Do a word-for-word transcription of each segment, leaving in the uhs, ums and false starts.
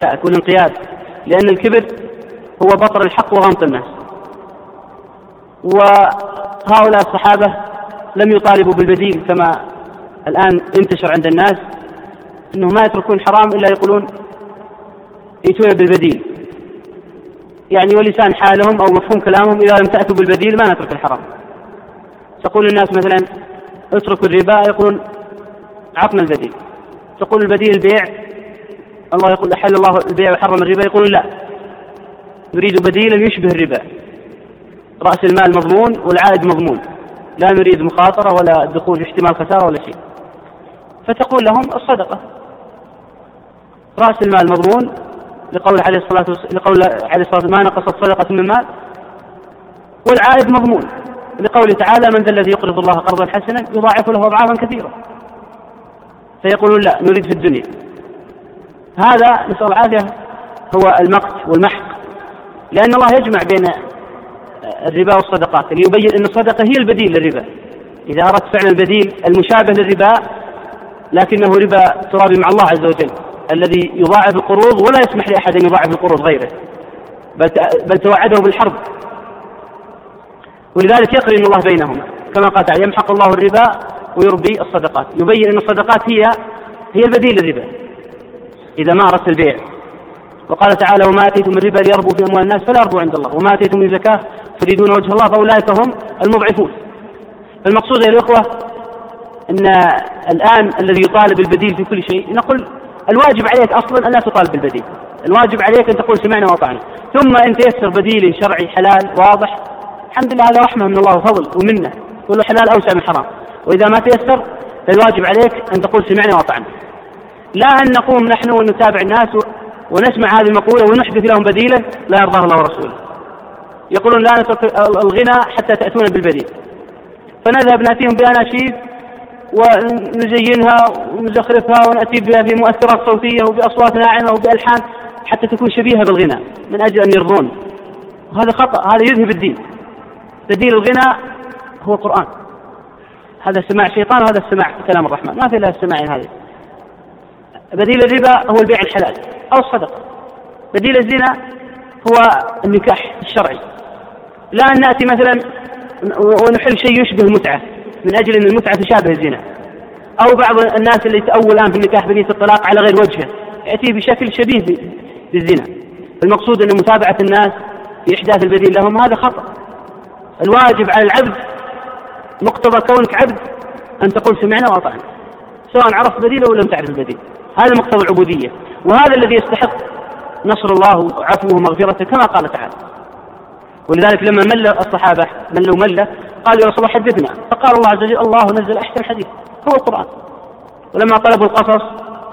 والانقياد، لأن الكبر هو بطر الحق وغمط الناس. وهؤلاء الصحابة لم يطالبوا بالبديل كما الآن انتشر عند الناس، أنهم ما يتركون حرام إلا يقولون يأتون بالبديل، يعني ولسان حالهم أو مفهوم كلامهم إذا لم تأتوا بالبديل ما نترك الحرام. تقول الناس مثلا اتركوا الربا، يقولون عطنا البديل. تقول البديل البيع، الله يقول أحل الله البيع وحرم الربا، يقولون لا، نريد بديلا يشبه الربا، رأس المال مضمون والعائد مضمون، لا نريد مخاطرة ولا دخول في احتمال خسارة ولا شيء. فتقول لهم الصدقة، رأس المال مضمون لقول عليه الصلاة والسلام لقول عليه الصلاة والسلام ما نقصت صدقة من مال، والعائد مضمون لقوله تعالى من ذا الذي يقرض الله قرضا حسنا يضاعف له أضعافا كثيرة. فيقولون لا، نريد في الدنيا. هذا نسأل العافية هو المقت والمحق، لأن الله يجمع بين الربا والصدقات ليبين أن الصدقة هي البديل للربا. إذا أردت فعلا البديل المشابه للربا لكنه ربا ترابي مع الله عز وجل الذي يضاعف القروض ولا يسمح لأحد أن يضاعف القروض غيره، بل توعده بالحرب. ولذلك يقرن الله بينهما كما قال تعالى يمحق الله الربا ويربي الصدقات، يبين أن الصدقات هي هي البديل للربا إذا ما أردت البيع. وقال تعالى وما أتيتم من ربا ليربو في أموال الناس فلا يربو عند الله وما أتيتم من زكاة تريدون وجه الله فأولئك هم المضعفون. المقصود يا الأخوة أن الآن الذي يطالب بالبديل في كل شيء، نقول الواجب عليك أصلا أن لا تطالب بالبديل، الواجب عليك أن تقول سمعنا وأطعنا، ثم أن تيسر بديل شرعي حلال واضح، الحمد لله هذا رحمة من الله وفضل ومنه، كل حلال أوسع من حرام. وإذا ما تيسر الواجب عليك أن تقول سمعنا وأطعنا، لا أن نقوم نحن ونتابع الناس ونسمع هذه المقولة ونحدث لهم بديلا لا يرضاه الله ورسوله. يقولون لا نترك الغنى حتى تأتون بالبديل، فنذهب نأتيهم بأناشيد ونزينها ونزخرفها ونأتي بها في مؤثرات صوتية وبأصوات ناعمة وبألحان حتى تكون شبيهة بالغنى من أجل أن يرضون. وهذا خطأ، هذا يذهب الدين. بديل الغنى هو القرآن، هذا سماع شيطان وهذا السماع كلام الرحمن، ما في إلا السماعين هذه. بديل الربا هو البيع الحلال أو الصدقة. بديل الزنا هو النكاح الشرعي، لا أن نأتي مثلا ونحل شيء يشبه المتعة من أجل أن المتعة تشابه الزنا، أو بعض الناس اللي يتأول الآن في النكاح بنية الطلاق على غير وجهه يأتي بشكل شبيه بالزنا. المقصود أن متابعة الناس في إحداث البديل لهم هذا خطأ. الواجب على العبد مقتضى كونك عبد أن تقول سمعنا وأطعنا سواء عرفت بديله أو لم تعرف البديل، هذا مقتضى العبودية، وهذا الذي يستحق نصر الله وعفوه ومغفرته كما قال تعالى. ولذلك لما مل الصحابة ملوا ملة قالوا يا رسول الله حدثنا، فقال الله عز وجل الله نزل أحسن حديث هو القرآن. ولما طلبوا القصص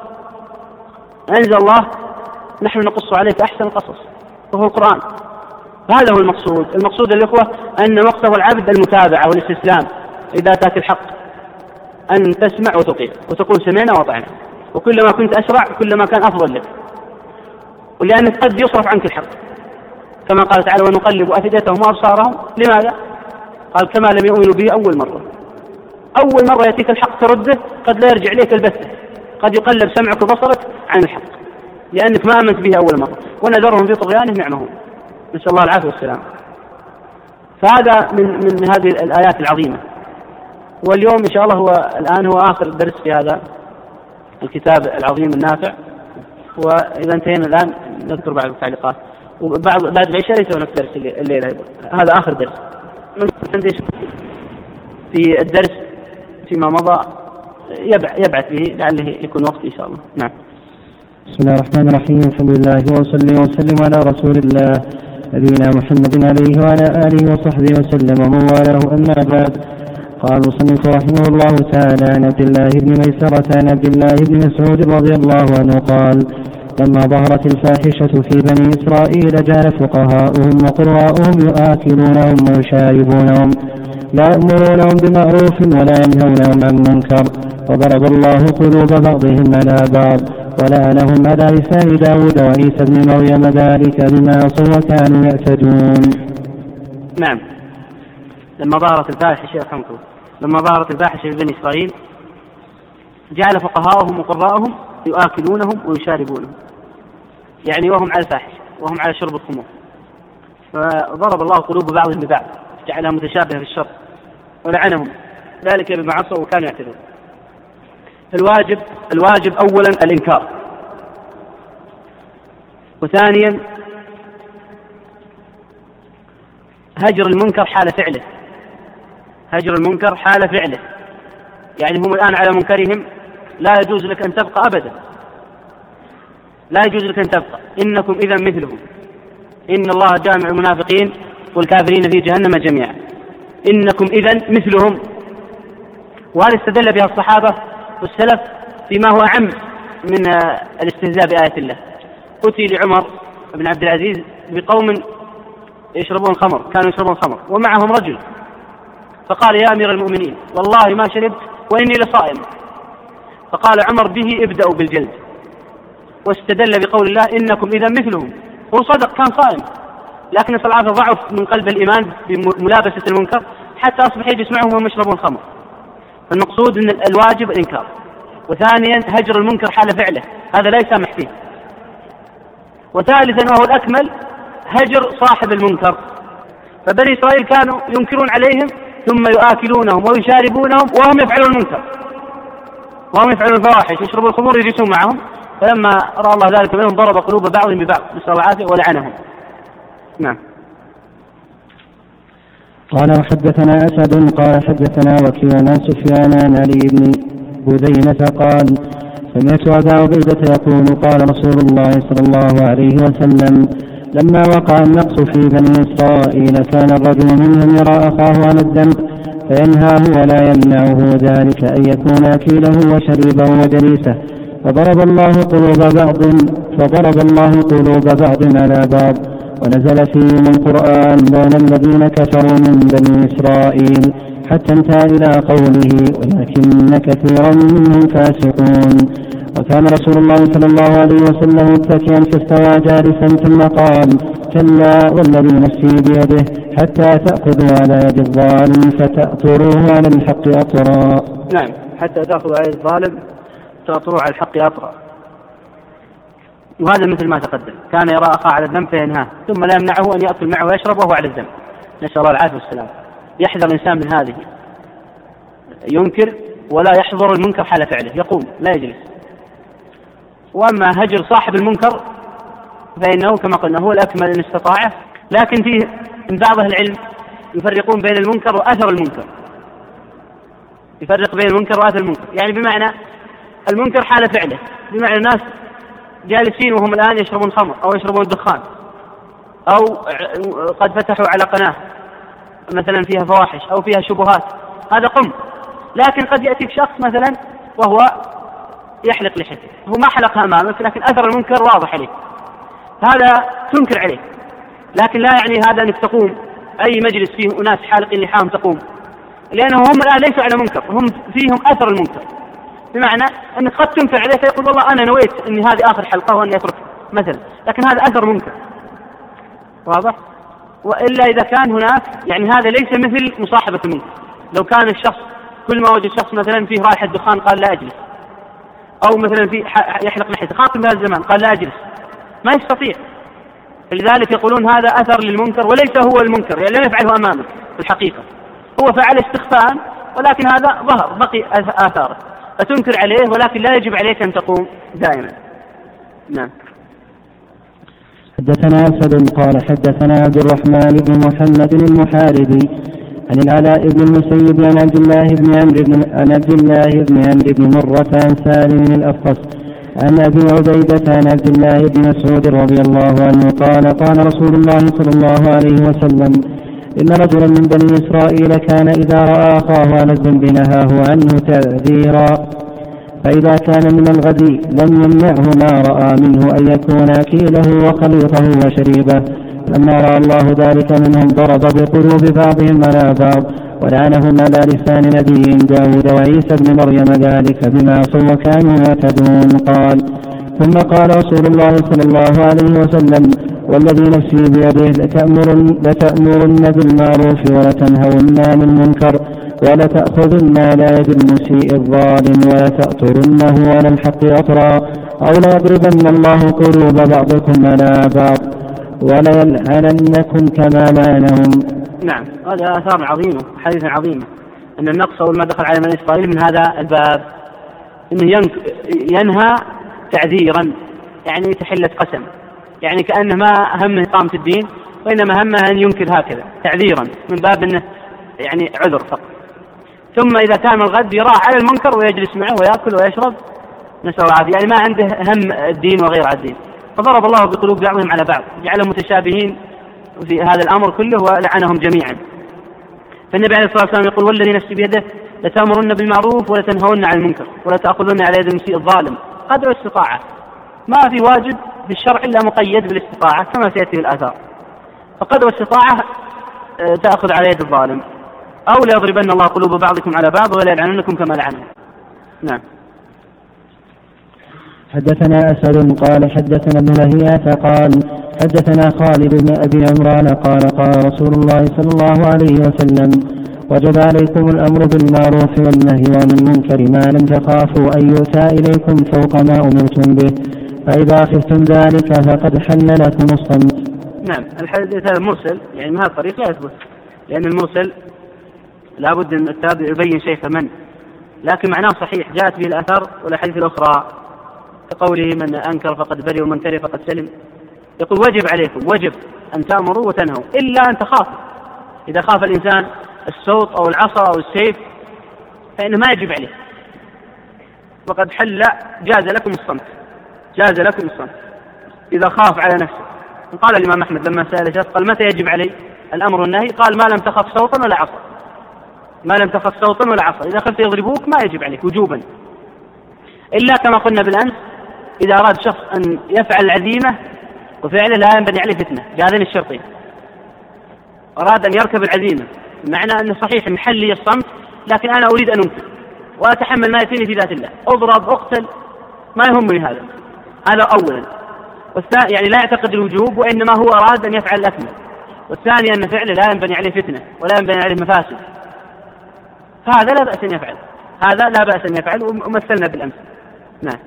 أنزل الله نحن نقص عليك أحسن القصص وهو القرآن. هذا هو المقصود. المقصود الأخوة أن مقتضى العبد المتابعة والاستسلام إذا أتاك الحق، أن تسمع وتطيع وتقول سمعنا وأطعنا، وكلما كنت أسرع كلما كان أفضل لك، ولأنك قد يصرف عنك الحق كما قال تعالى ونقلب أفئدتهم وأبصارهم. لماذا؟ قال كما لم يؤمنوا به أول مرة. أول مرة يأتيك الحق ترده قد لا يرجع إليك البتة، قد يقلب سمعك وبصرك عن الحق لأنك ما آمنت به أول مرة، ونذرهم في طغيانهم يعمهون، نسأل الله العافية والسلام. فهذا من من هذه الآيات العظيمة. واليوم إن شاء الله هو الآن هو آخر درس في هذا الكتاب العظيم النافع، وإذا انتهينا الآن نذكر بعض التعليقات، وبعض بعد العشاء ليس هناك درس الليلة، هذا آخر درس. في الدرس فيما مضى يبعث به لعله يكون وقت إن شاء الله. نعم. بسم الله الرحمن الرحيم، الحمد لله وصلي وسلم على رسول الله نبينا محمد عليه وعلى آله وصحبه وسلم ومن والاه، أما بعد. قال المصنف رحمه الله تعالى عن عبد الله بن ميسرة عن عبد الله بن مسعود رضي الله عنه قال لما ظهرت الفاحشة في بني إسرائيل جعل فقهاؤهم وقراءهم يآكلونهم ويشاربونهم لا يأمرونهم بمعروف ولا ينهونهم عن منكر، وضرب الله قلوب بعضهم على بعض ولعنهم على لسان داود وعيسى بن مريم ذلك بما عصوا وكانوا يعتدون. نعم. لما ظهرت الفاحشة لما ظهرت الفاحشة في بني إسرائيل جعل فقهاؤهم وقراءهم يآكلونهم ويشاربونهم. يعني وهم على الفاحش وهم على شرب الخمور، فضرب الله قلوب بعضهم ببعض جعلها متشابهة في الشر ولعنهم ذلك بما عصوا وكانوا يعتدون. الواجب الواجب أولا الإنكار، وثانيا هجر المنكر حال فعله، هجر المنكر حال فعله، يعني هم الآن على منكرهم لا يجوز لك أن تبقى أبدا، لا يجوز لك أن تبقى، إنكم إذا مثلهم، إن الله جامع المنافقين والكافرين في جهنم جميعا، إنكم إذا مثلهم. وهذا استدل بها الصحابة والسلف فيما هو أعم من الاستهزاء بآية الله. أتي لعمر بن عبد العزيز بقوم يشربون خمر، كانوا يشربون خمر ومعهم رجل، فقال يا أمير المؤمنين والله ما شربت وإني لصائم، فقال عمر به ابدأوا بالجلد، واستدل بقول الله إنكم إذا مثلهم. هو صدق كان صائم، لكن الصلاة ضعف من قلب الإيمان بملابسة المنكر حتى أصبح يجلس معهم وهم يشربون خمر. فالمقصود أن الواجب الإنكار، وثانيا هجر المنكر حال فعله، هذا لا يسامح فيه، وثالثا وهو الأكمل هجر صاحب المنكر. فبني إسرائيل كانوا ينكرون عليهم ثم يؤكلونهم ويشاربونهم وهم يفعلون المنكر وهم يفعلون الفواحش، يشربون الخمور يجلسون معهم، فلما رأى الله ذلك منهم ضرب قلوب بعضهم ببعض نسأل الله العافية ولعنهم. نعم. قال وحدثنا أسد قال حدثنا وكيع عن سفيان عن علي بن بذينة قال سمعت أبا عبيدة يقول قال رسول الله صلى الله عليه وسلم لما وقع النقص في بني إسرائيل كان الرجل منهم يرى أخاه على الذنب فينهاه ولا يمنعه ذلك أن يكون أكيله وشريبه وجليسه، فضرب الله قلوب بعض فضرب الله قلوب بعض على بعض، ونزل فيهم القرآن بين الذين كفروا من بني إسرائيل حتى انتهى إلى قوله ولكن كثيرا منهم فاسقون. وكان رسول الله صلى الله عليه وسلم متكئا فاستوى جالسا ثم قال كلا والذي نفسي بيده حتى تأخذوا على يد الظالم فتأطروه على الحق أطرا. نعم، حتى تأخذوا على يد الظالم تأطروه على الحق أطرا. وهذا مثل ما تقدم، كان يرى أخاه على الذنب فينهاه ثم لا يمنعه أن يأكل معه ويشرب وهو على الذنب، نسأل الله العافية والسلام. يحذر الإنسان من هذه، ينكر ولا يحضر المنكر حال فعله، يقوم لا يجلس. وأما هجر صاحب المنكر فإنه كما قلنا هو الأكمل إن استطاعه، لكن فيه من بعض العلم يفرقون بين المنكر وأثر المنكر، يفرق بين المنكر وأثر المنكر، يعني بمعنى المنكر حال فعله، بمعنى الناس جالسين وهم الآن يشربون خمر أو يشربون الدخان أو قد فتحوا على قناة مثلا فيها فواحش أو فيها شبهات، هذا قم. لكن قد يأتيك شخص مثلا وهو يحلق لحيته، هو ما حلقها أمامك لكن أثر المنكر واضح عليه، هذا تنكر عليه، لكن لا يعني هذا أنك تقوم أي مجلس فيه أناس حالقين لحاهم تقوم، لأنهم هم الآن ليسوا على منكر، هم فيهم أثر المنكر، بمعنى أنك قد تنكر عليه فيقول والله أنا نويت أن هذه آخر حلقة وأن يتركها مثلا، لكن هذا أثر منكر واضح. وإلا إذا كان هناك يعني هذا ليس مثل مصاحبة المنكر، لو كان الشخص كل ما وجد شخص مثلا فيه رائحة دخان قال لا أجلس، أو مثلا في يحلق لحيته خاطب بهذا الزمان قال لا أجلس، ما يستطيع. لذلك يقولون هذا أثر للمنكر وليس هو المنكر، يعني لم يفعله أمامك في الحقيقة، هو فعل استخفاء ولكن هذا ظهر بقي آثاره، فتنكر عليه ولكن لا يجب عليك أن تقوم دائما. نعم. حدثنا أسد قال حدثنا عبد الرحمن بن محمد المحاربي عن العلاء بن المسيب عن عبد الله بن عمرو عن عبد الله بن عمرو بن مرة عن سالم الأفقس عن أبي عبيدة عن عبد الله بن مسعود رضي الله عنه قال قال رسول الله صلى الله عليه وسلم إن رجلا من بني إسرائيل كان إذا رأى أخاه على الذنب نهاه عنه تعذيرا، فإذا كان من الغد لم يمنعه ما رأى منه أن يكون أكيله وخليطه وشريبه. لما رأى الله ذلك منهم ضرب بقلوب بعضهم على بعض ولعنهم على لسان نبي داود وعيسى بن مريم ذلك بما عصوا وكانوا يعتدون. قال ثم قال رسول الله صلى الله عليه وسلم والذي نفسي بيده لتأمرن, لتأمرن بالمعروف ولتنهون عن المنكر ولتأخذن على يد المسيء الظالم ولتأطرنه على الحق أطرا أو ليضربن الله قلوب بعضكم على بعض وليلعننكم كما لعنهم. نعم، هذا آثار عظيمة، حديث عظيم أن النقص أول ما دخل على بني إسرائيل من هذا الباب إنه ينهى تعذيرا، يعني تحلة قسم، يعني كأنه ما همه إقامة الدين وإنما همه أن ينكر هكذا تعذيرا من باب أنه يعني عذر فقط. ثم إذا كان الغد يراح على المنكر ويجلس معه ويأكل ويشرب، نسأل الله العافية، يعني ما عنده هم الدين وغير الدين. فضرب الله بقلوب بعضهم على بعض، جعلهم متشابهين في هذا الأمر كله ولعنهم جميعا. فالنبي عليه الصلاة والسلام يقول: والذي نفسي بيده لتأمرن بالمعروف ولا تنهون عن المنكر ولا تأخذون على يد المسيء الظالم قدر الاستطاعة. ما في واجب في الشرع إلا مقيد بالاستطاعة كما سيأتي في الآثار، فقدر الاستطاعة تأخذ على يد الظالم. أو ليضربن الله قلوب بعضكم على بعض ولا يلعننكم كما لعنهم. نعم. حدثنا أسد قال حدثنا ابن لهيعة قال حدثنا خالد بن أبي عمران قال قال رسول الله صلى الله عليه وسلم: وجب عليكم الأمر بالمعروف والنهي عن المنكر ما لم تخافوا أن يؤتى إليكم فوق ما أمرتم به، فإذا خفتم ذلك فقد حل لكم الصمت. نعم، الحديث هذا مرسل، يعني من هذا الطريق لا يثبت، لأن المرسل لابد أن التابع يبين شيء فمن، لكن معناه صحيح، جاءت به الأثر والأحاديث الأخرى كقوله: من أنكر فقد برئ ومن كره فقد سلم. يقول: وجب عليكم، وجب أن تأمروا وتنهوا إلا أن تخافوا. إذا خاف الإنسان الصوت أو العصا أو السيف فإنه ما يجب عليه، وقد حل جاز لكم الصمت، جاز لكم الصمت إذا خاف على نفسه. قال الإمام أحمد لما سأل شخص قال: متى يجب علي الأمر والنهي؟ قال: ما لم تخف صوتا ولا عصا، ما لم تخف صوتا ولا عصا. إذا خفت يضربوك ما يجب عليك وجوبا، إلا كما قلنا بالأمس إذا أراد شخص أن يفعل العزيمة وفعله لا ينبني عليه فتنة بهذين الشرطين. أراد أن يركب العزيمة، معنى أنه صحيح محل لي الصمت، لكن أنا أريد أن أنكر وأتحمل ما يأتيني في ذات الله، أضرب أقتل ما يهمني هذا. هذا أولا. والثاني يعني لا يعتقد الوجوب وإنما هو أراد أن يفعل الأكمل. والثاني أن فعله لا ينبني عليه فتنة ولا ينبني عليه مفاسد، فهذا لا بأس أن يفعل، هذا لا بأس أن يفعل، ومثلنا بالأمس. نعم.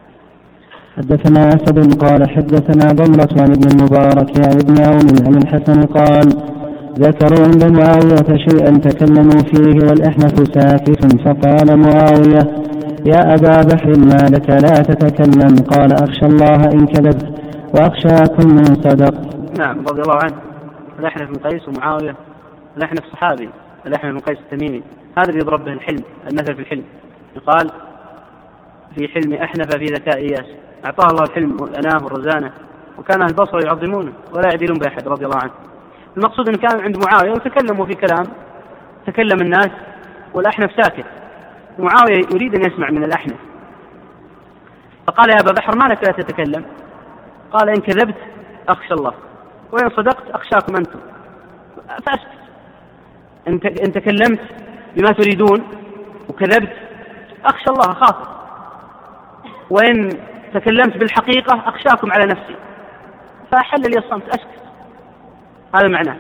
حدثنا أسد قال حدثنا ضمرة عن ابن المبارك عن ابن عون عن الحسن قال: ذكروا عند معاوية شيئا تكلموا فيه والأحنف ساكت، فقال معاوية: يا أبا بحر ما لك لا تتكلم؟ قال: أخشى الله إن كذبت وأخشاكم من صدق. نعم، رضي الله عنه. الأحنف بن قيس ومعاوية، الأحنف صحابي، الأحنف بن قيس التميمي، هذا اللي يضرب به الحلم، المثل في الحلم يقال: في حلم أحنف في ذكاء إياس. أعطاه الله الحلم والأناه والرزانة، وكان أهل البصر يعظمونه ولا يعدلون بأحد رضي الله عنه. المقصود أن كان عند معاوية وتكلموا في كلام، تكلم الناس والأحنف ساكت، معاوية يريد أن يسمع من الأحنف، فقال: يا أبا بحر ما لك لا تتكلم؟ قال: إن كذبت أخشى الله وإن صدقت أخشاكم أنتم، فأسكت. إن تكلمت بما تريدون وكذبت أخشى الله خاف، وإن تكلمت بالحقيقة أخشاكم على نفسي فأحل لي الصمت، أسكت. هذا معناه.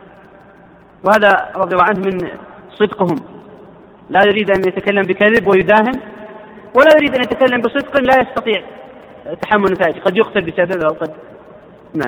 وهذا رضي الله عنه من صدقهم، لا يريد أن يتكلم بكذب ويداهن، ولا يريد أن يتكلم بصدق لا يستطيع تحمل نتائج، قد يقتل بسببه أو قد. نعم.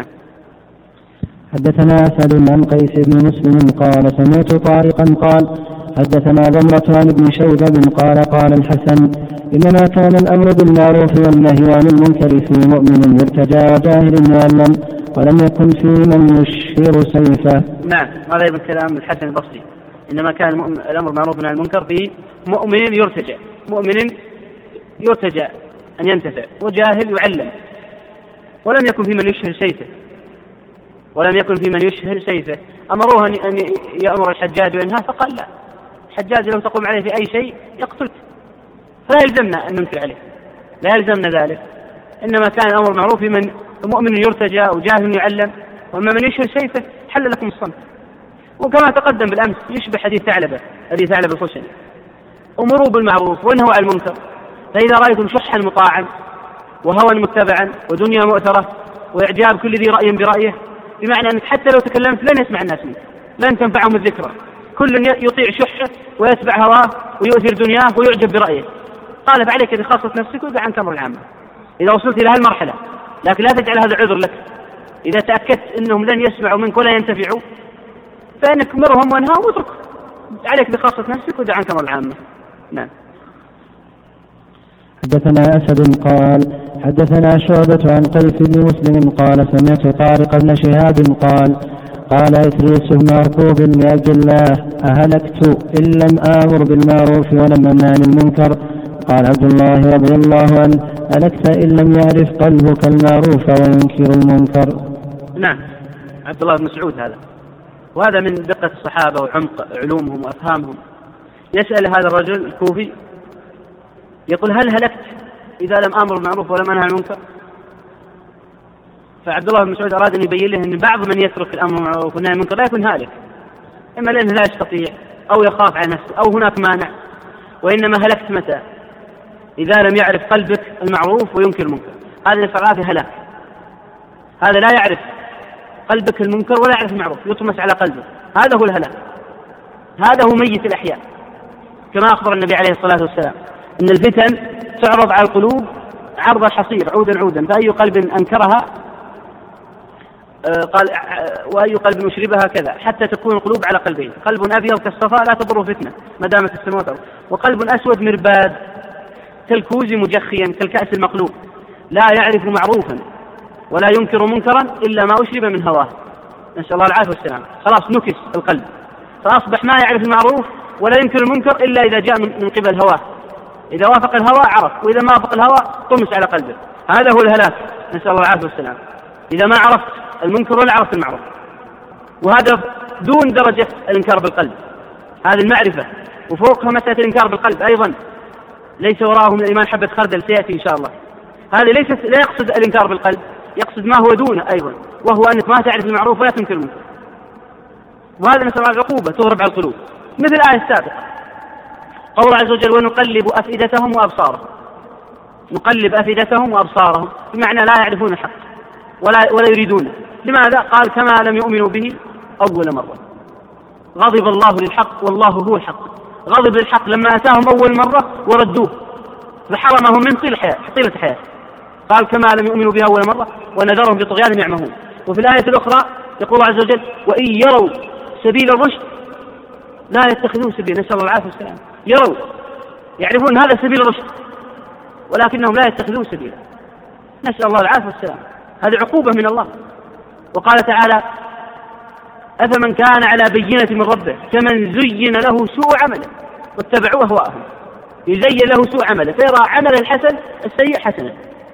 حدثنا أسد عن قيس بن مسلم قال: سمعت طارقا قال: حدثنا ضمرة عن ابن شيبة قال: قال الحسن: إنما كان الأمر بالمعروف والنهي عن المنكر في مؤمن يرتجى وجاهل يعلم، ولم يكن في من يشير سيفه. نعم، هذا من كلام الحسن البصري. إنما كان الأمر بالمعروف والنهي عن المنكر في مؤمن يرتجى، مؤمن يرتجى أن ينتفع وجاهل يعلم، ولم يكن في من يشهر سيفه، ولم يكن في من يشهر سيفه. أمروه أن يأمر الحجاج وينهى فقال: لا، الحجاج لو تقوم عليه في أي شيء يقتلك، فلا يلزمنا أن ننكر عليه، لا يلزمنا ذلك. إنما كان الأمر معروف في من مؤمن يرتجى وجاهل يعلم، وأما من يشهر سيفه حل لكم الصمت. وكما تقدم بالأمس يشبه حديث ثعلبة، حديث ثعلبة الخشني: أمروا بالمعروف وانهوا عن المنكر، فإذا رأيتم شحا مطاعا وهوى متبعا ودنيا مؤثرة وإعجاب كل ذي رأي برأيه، بمعنى أنك حتى لو تكلمت لن يسمع الناس منك، لن تنفعهم الذكرى، كل يطيع شحه ويتبع هواه ويؤثر دنياه ويعجب برأيه. قال فعليك بخاصة نفسك وابعد عن الأمر العامة إذا وصلت إلى هالمرحلة، لكن لا تجعل هذا عذر لك. إذا تأكدت أنهم لن يسمعوا منك ولا ينتفعوا فإنك مرهم وانهاهم واترك، عليك بخاصة نفسك وابعد عن الأمر العامة. نعم. حدثنا أسد قال حدثنا شعبة عن قيس بن مسلم قال سمعت طارق بن شهاب قال قال إدريس بن عرقوب لعبد الله أهلكت إن لم آمر بالمعروف ولم أنهى عن المنكر. قال عبد الله رضي الله عنه أهلكت إن لم يعرف قلبك المعروف وينكر المنكر. نعم، عبد الله بن مسعود هذا، وهذا من دقة الصحابة وعمق علومهم وأفهامهم. يسأل هذا الرجل الكوفي يقول هل هلكت إذا لم آمر بالمعروف ولم أنهى عن المنكر؟ فعبد الله بن مسعود أراد أن يبين له أن بعض من يترك الأمر بالمعروف والنهي عن المنكر لا يكون هالك، إما لأنه لا يستطيع أو يخاف على نفسه أو هناك مانع، وإنما هلكت متى؟ إذا لم يعرف قلبك المعروف وينكر المنكر. هذا نسأل في هلاك، هذا لا يعرف قلبك المنكر ولا يعرف المعروف، يطمس على قلبه، هذا هو الهلاك، هذا هو ميت الأحياء. كما أخبر النبي عليه الصلاة والسلام إن الفتن تعرض على القلوب عرض الحصير عودا عودا، فأي قلب أنكرها قال وأي قلب مشربها كذا، حتى تكون القلوب على قلبين، قلب أبيض كالصفاء لا تضر فتنة ما دامت السماوات، وقلب أسود مرباد كالكوز مجخيا كالكأس المقلوب لا يعرف معروفا ولا ينكر منكرا إلا ما أشرب من هواه. نسأل الله العافية والسلام. خلاص نكس القلب، فأصبح ما يعرف المعروف ولا ينكر المنكر إلا إذا جاء من قبل هواه، إذا وافق الهوى عرف، وإذا ما وافق الهوى طمس على قلبه. هذا هو الهلاك، نسأل الله العافية والسلام، إذا ما عرفت المنكر ولا عرفت المعروف. وهذا دون درجة الإنكار بالقلب، هذه المعرفة، وفوقها مسألة الإنكار بالقلب أيضا ليس وراءه من الإيمان حبة خردل سيأتي إن شاء الله. هذا ليس لا يقصد الإنكار بالقلب، يقصد ما هو دونه أيضا، وهو أنك ما تعرف المعروف ولا تنكر المنكر. وهذا نسأل الله العقوبة تهرب على القلوب، مثل الآية السابقة قول عز وجل ونقلب أفئدتهم وأبصارهم، نقلب أفئدتهم وأبصارهم بمعنى لا يعرفون الحق ولا, ولا يريدونه. لماذا؟ قال كما لم يؤمنوا به أول مرة. غضب الله للحق والله هو الحق، غضب للحق لما أتاهم أول مرة وردوه فحرمهم من طيلة الحياة طيلة الحياة. قال كما لم يؤمنوا به أول مرة ونذرهم بطغيانهم يعمهون. وفي الآية الأخرى يقول عز وجل وإن يروا سبيل الرشد لا يتخذون سبيل، نسأل الله العافية والسلام. يروا يعرفون هذا سبيل الرشد ولكنهم لا يتخذون سبيلا، نسأل الله العافية والسلام. هذه عقوبة من الله. وقال تعالى أفمن كان على بينة من ربه كمن زين له سوء عمله واتبعوا أهواءهم. يزين له سوء عمله فيرى عمل الحسن السيء حسنا.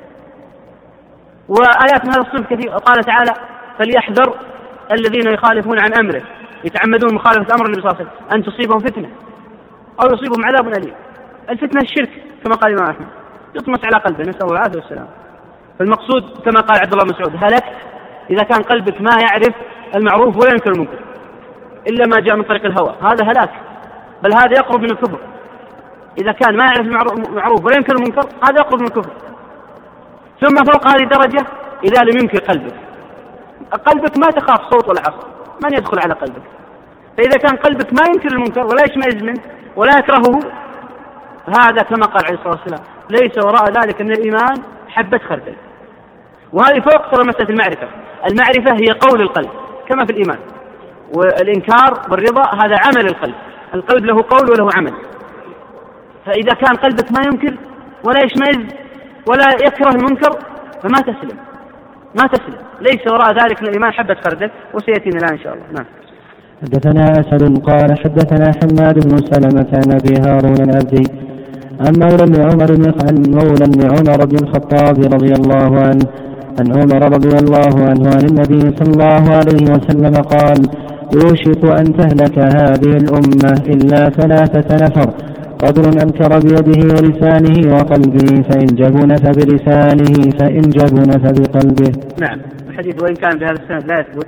وآيات من هذا الصنف كثير. قال تعالى فليحذر الذين يخالفون عن أمره يتعمدون مخالفة أمر النبي صلى الله عليه وسلم أن تصيبهم فتنة أو يصيبهم عذاب أليم. الفتنة الشرك كما قال الإمام أحمد يطمس على قلبه، نسأل الله العافية والسلام. فالمقصود كما قال عبد الله بن مسعود هلكت إذا كان قلبك ما يعرف المعروف ولا ينكر المنكر إلا ما جاء من طريق الهوى، هذا هلاك، بل هذا يقرب من الكفر. إذا كان ما يعرف المعروف ولا ينكر المنكر هذا يقرب من الكفر. ثم فوق هذه الدرجة إذا لم ينكر قلبك، قلبك ما تخاف صوت ولا عصر، من يدخل على قلبك. فإذا كان قلبك ما ينكر المنكر ولا يشمئز منه ولا يكرهه، هذا كما قال عليه الصلاة والسلام ليس وراء ذلك من الإيمان حبة خردل. وهذه فوق ترى مسألة المعرفة. المعرفة هي قول القلب كما في الإيمان، والإنكار والرضا هذا عمل القلب. القلب له قول وله عمل. فإذا كان قلبك ما ينكر ولا يشمئز ولا يكره المنكر فما تسلم ما تسلم ليس وراء ذلك من الإيمان حبة خردل، وسيأتينا الآن إن شاء الله. نعم. حدثنا أسد قال حدثنا حماد بن سلمة عن أبي هارون العبدي عن مولى بن عمر عن مولى بن عمر بن الخطاب رضي الله عنه عن عمر رضي الله عنه عن النبي صلى الله عليه وسلم قال يوشك أن تهلك هذه الأمة إلا ثلاثة نفر رجل أنكر بيده ولسانه وقلبه فإن جبن فبلسانه فإن جبن فبقلبه. نعم. الحديث وإن كان بهذا السند لا يثبت،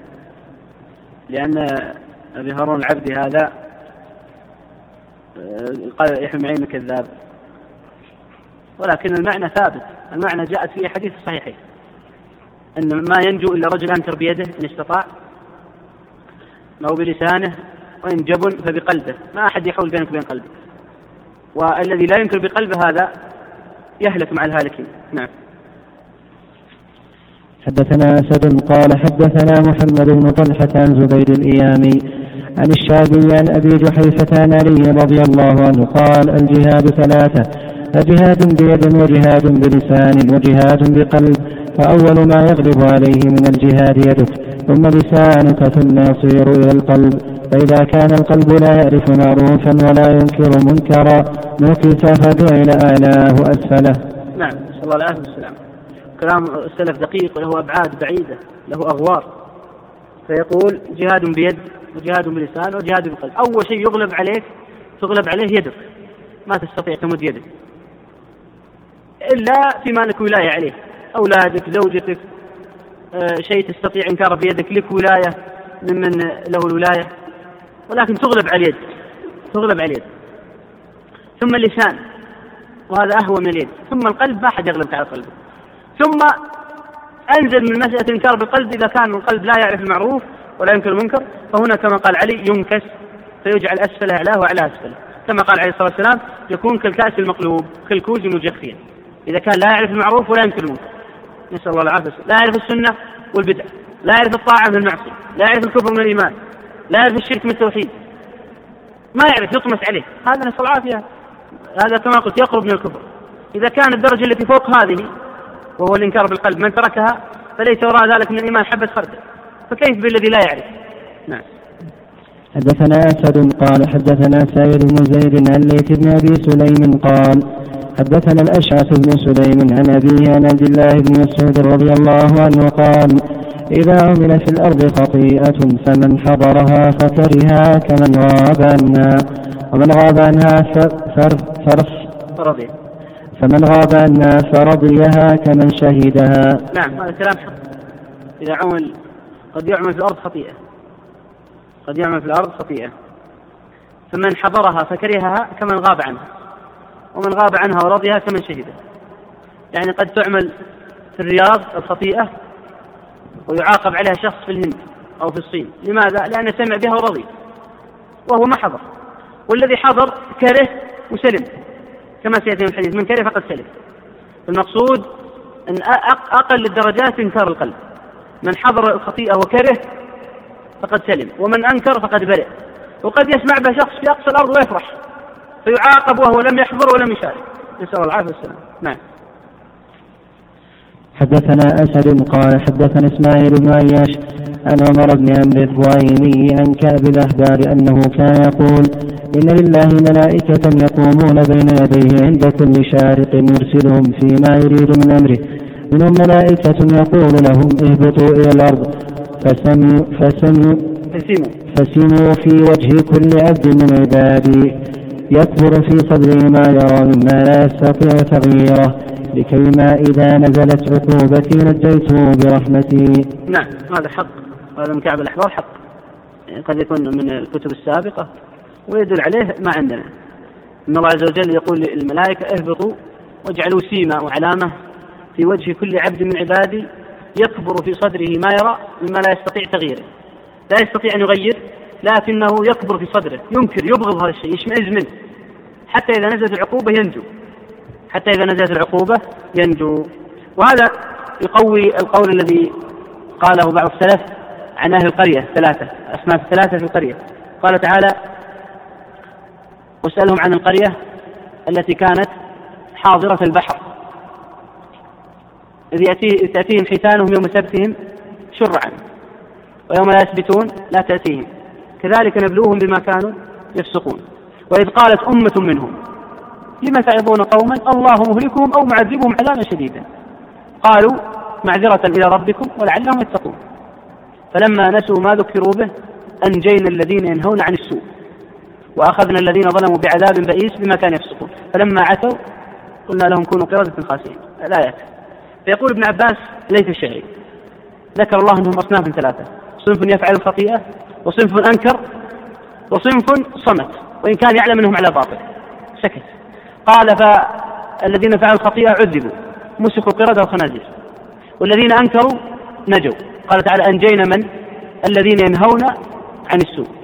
لأن أبي هارون العبدي هذا قال يحيى بن معين كذاب، ولكن المعنى ثابت. المعنى جاءت في حديث صحيحين أن ما ينجو إلا رجل أنكر بيده إن استطاع أو بلسانه وإن جبن فبقلبه، ما أحد يحول بينك وبين قلبه، والذي لا ينكر بقلبه هذا يهلك مع الهالكين. نعم. حدثنا أسد قال حدثنا محمد بن طلحة عن زبيد الإيامي عن الشعبي عن أبي جحيفة عن علي رضي الله عنه قال الجهاد ثلاثة: فجهاد بيد وجهاد بلسان وجهاد بقلب، فأول ما يغلب عليه من الجهاد يدك ثم لسانك ثم يصير إلى القلب، فإذا كان القلب لا يعرف معروفا ولا ينكر منكرا نكس فجعل أعلاه أسفله. نعم، نسأل الله العافية والسلام. كلام السلف دقيق وله أبعاد بعيدة، له أغوار. فيقول جهاد بيد وجهاد بلسان وجهاد بقلب. أول شيء يغلب عليك تغلب عليه يدك، ما تستطيع تمد يدك إلا فيما لك ولاية عليه، أولادك، زوجتك، آه شيء تستطيع إنكار بيدك، لك ولاية ممن له الولاية، ولكن تغلب على اليد، تغلب على اليد. ثم اللسان، وهذا أهوى من اليد. ثم القلب، ما أحد يغلب على قلبه. ثم أنزل من مسألة إنكار بالقلب، إذا كان القلب لا يعرف المعروف ولا ينكر المنكر، فهنا كما قال علي ينكس فيجعل أسفله أعلاه وأعلاه أسفله، كما قال عليه الصلاة والسلام يكون كالكأس المقلوب كالكوز المجخيا. إذا كان لا يعرف المعروف ولا ينكر المنكر، نسأل الله العافية، لا يعرف السنة والبدع، لا يعرف الطاعة من المعصية، لا يعرف الكفر من الإيمان، لا يعرف الشرك من التوحيد، ما يعرف، يطمس عليه، هذا نسأل الله العافية، هذا كما قلت يقرب من الكفر. إذا كان الدرجة التي فوق هذه وهو الإنكار بالقلب من تركها فليس وراء ذلك من الإيمان حبة خردل، فكيف بالذي لا يعرف؟ نعم. حدثنا أسد قال حدثنا سائر بن زيد عن ليث بن أبي سليم قال حدثنا الأشعث بن سليم عن أبيه عن عبد الله بن مسعود رضي الله عنه قال إذا عمل في الأرض خطيئة فمن حضرها فكرها كمن غاب عنها، ومن غاب عنها فرض فمن غاب عنها فرضيها كمن شهدها. نعم، هذا كلام حق. إذا عمل، قد يعمل في الأرض خطيئة، قد يعمل في الأرض خطيئة فمن حضرها فكرهها كمن غاب عنها، ومن غاب عنها ورضيها كمن شهدها. يعني قد تعمل في الرياض الخطيئة ويعاقب عليها شخص في الهند أو في الصين، لماذا؟ لأنه سمع بها ورضي وهو ما حضر، والذي حضر كره وسلم، كما سيأتي من الحديث من كره فقد سلم. المقصود أن أقل الدرجات إنكار القلب، من حضر الخطيئة وكره فقد سلم، ومن أنكر فقد برئ. وقد يسمع به شخص في أقصى الأرض ويفرح فيعاقب وهو لم يحضر ولم يشارك، نسأل الله العافية والسلام. نعم. حدثنا أسد قال حدثنا إسماعيل بن عياش عن عمر بن عمرو الضويني عن كعب الأحبار أنه كان يقول إن لله ملائكة يقومون بين يديه عند كل شارق يرسلهم فيما يريد من أمره، منهم ملائكة يقول لهم اهبطوا إلى الأرض فسموا, فسموا, فسموا في وجه كل عبد من عبادي يكبر في صدره ما يرى مما لا يستطيع تغييره، لكيما إذا نزلت عقوبتي نجيته برحمتي. نعم، هذا حق، هذا من كعب الأحبار حق، قد يكون من الكتب السابقة ويدل عليه ما عندنا. إن الله عز وجل يقول للملائكة اهبطوا واجعلوا سيما وعلامة في وجه كل عبد من عبادي يكبر في صدره ما يرى مما لا يستطيع تغييره، لا يستطيع أن يغير لكنه يكبر في صدره، ينكر، يبغض هذا الشيء، يشمئز منه، حتى إذا نزلت العقوبة ينجو، حتى إذا نزلت العقوبة ينجو. وهذا يقوي القول الذي قاله بعض السلف عن أهل القرية ثلاثة، أصناف ثلاثة في القرية. قال تعالى واسألهم عن القرية التي كانت حاضرة البحر إذ تأتيهم حيتانهم يوم سبتهم شرعا ويوم لا يسبتون لا تأتيهم كذلك نبلوهم بما كانوا يفسقون. وإذ قالت أمة منهم لما تعظون قوما الله مهلكهم أو معذبهم عذابا شديدا قالوا معذرة إلى ربكم ولعلهم يتقون فلما نسوا ما ذكروا به أنجينا الذين ينهون عن السوء وأخذنا الذين ظلموا بعذاب بئيس بما كانوا يفسقون فلما عتوا قلنا لهم كونوا قردة خاسئين. الآيات. فيقول ابن عباس ليث الشعري ذكر الله أنهم أصناف ثلاثة، صنف يفعل الخطيئة وصنف أنكر وصنف صمت وإن كان يعلم أنهم على باطل سكت. قال فالذين فعلوا الخطيئة عذبوا مسكوا قردة وخنازير والذين أنكروا نجوا. قال تعالى أنجينا من الذين ينهون عن السوء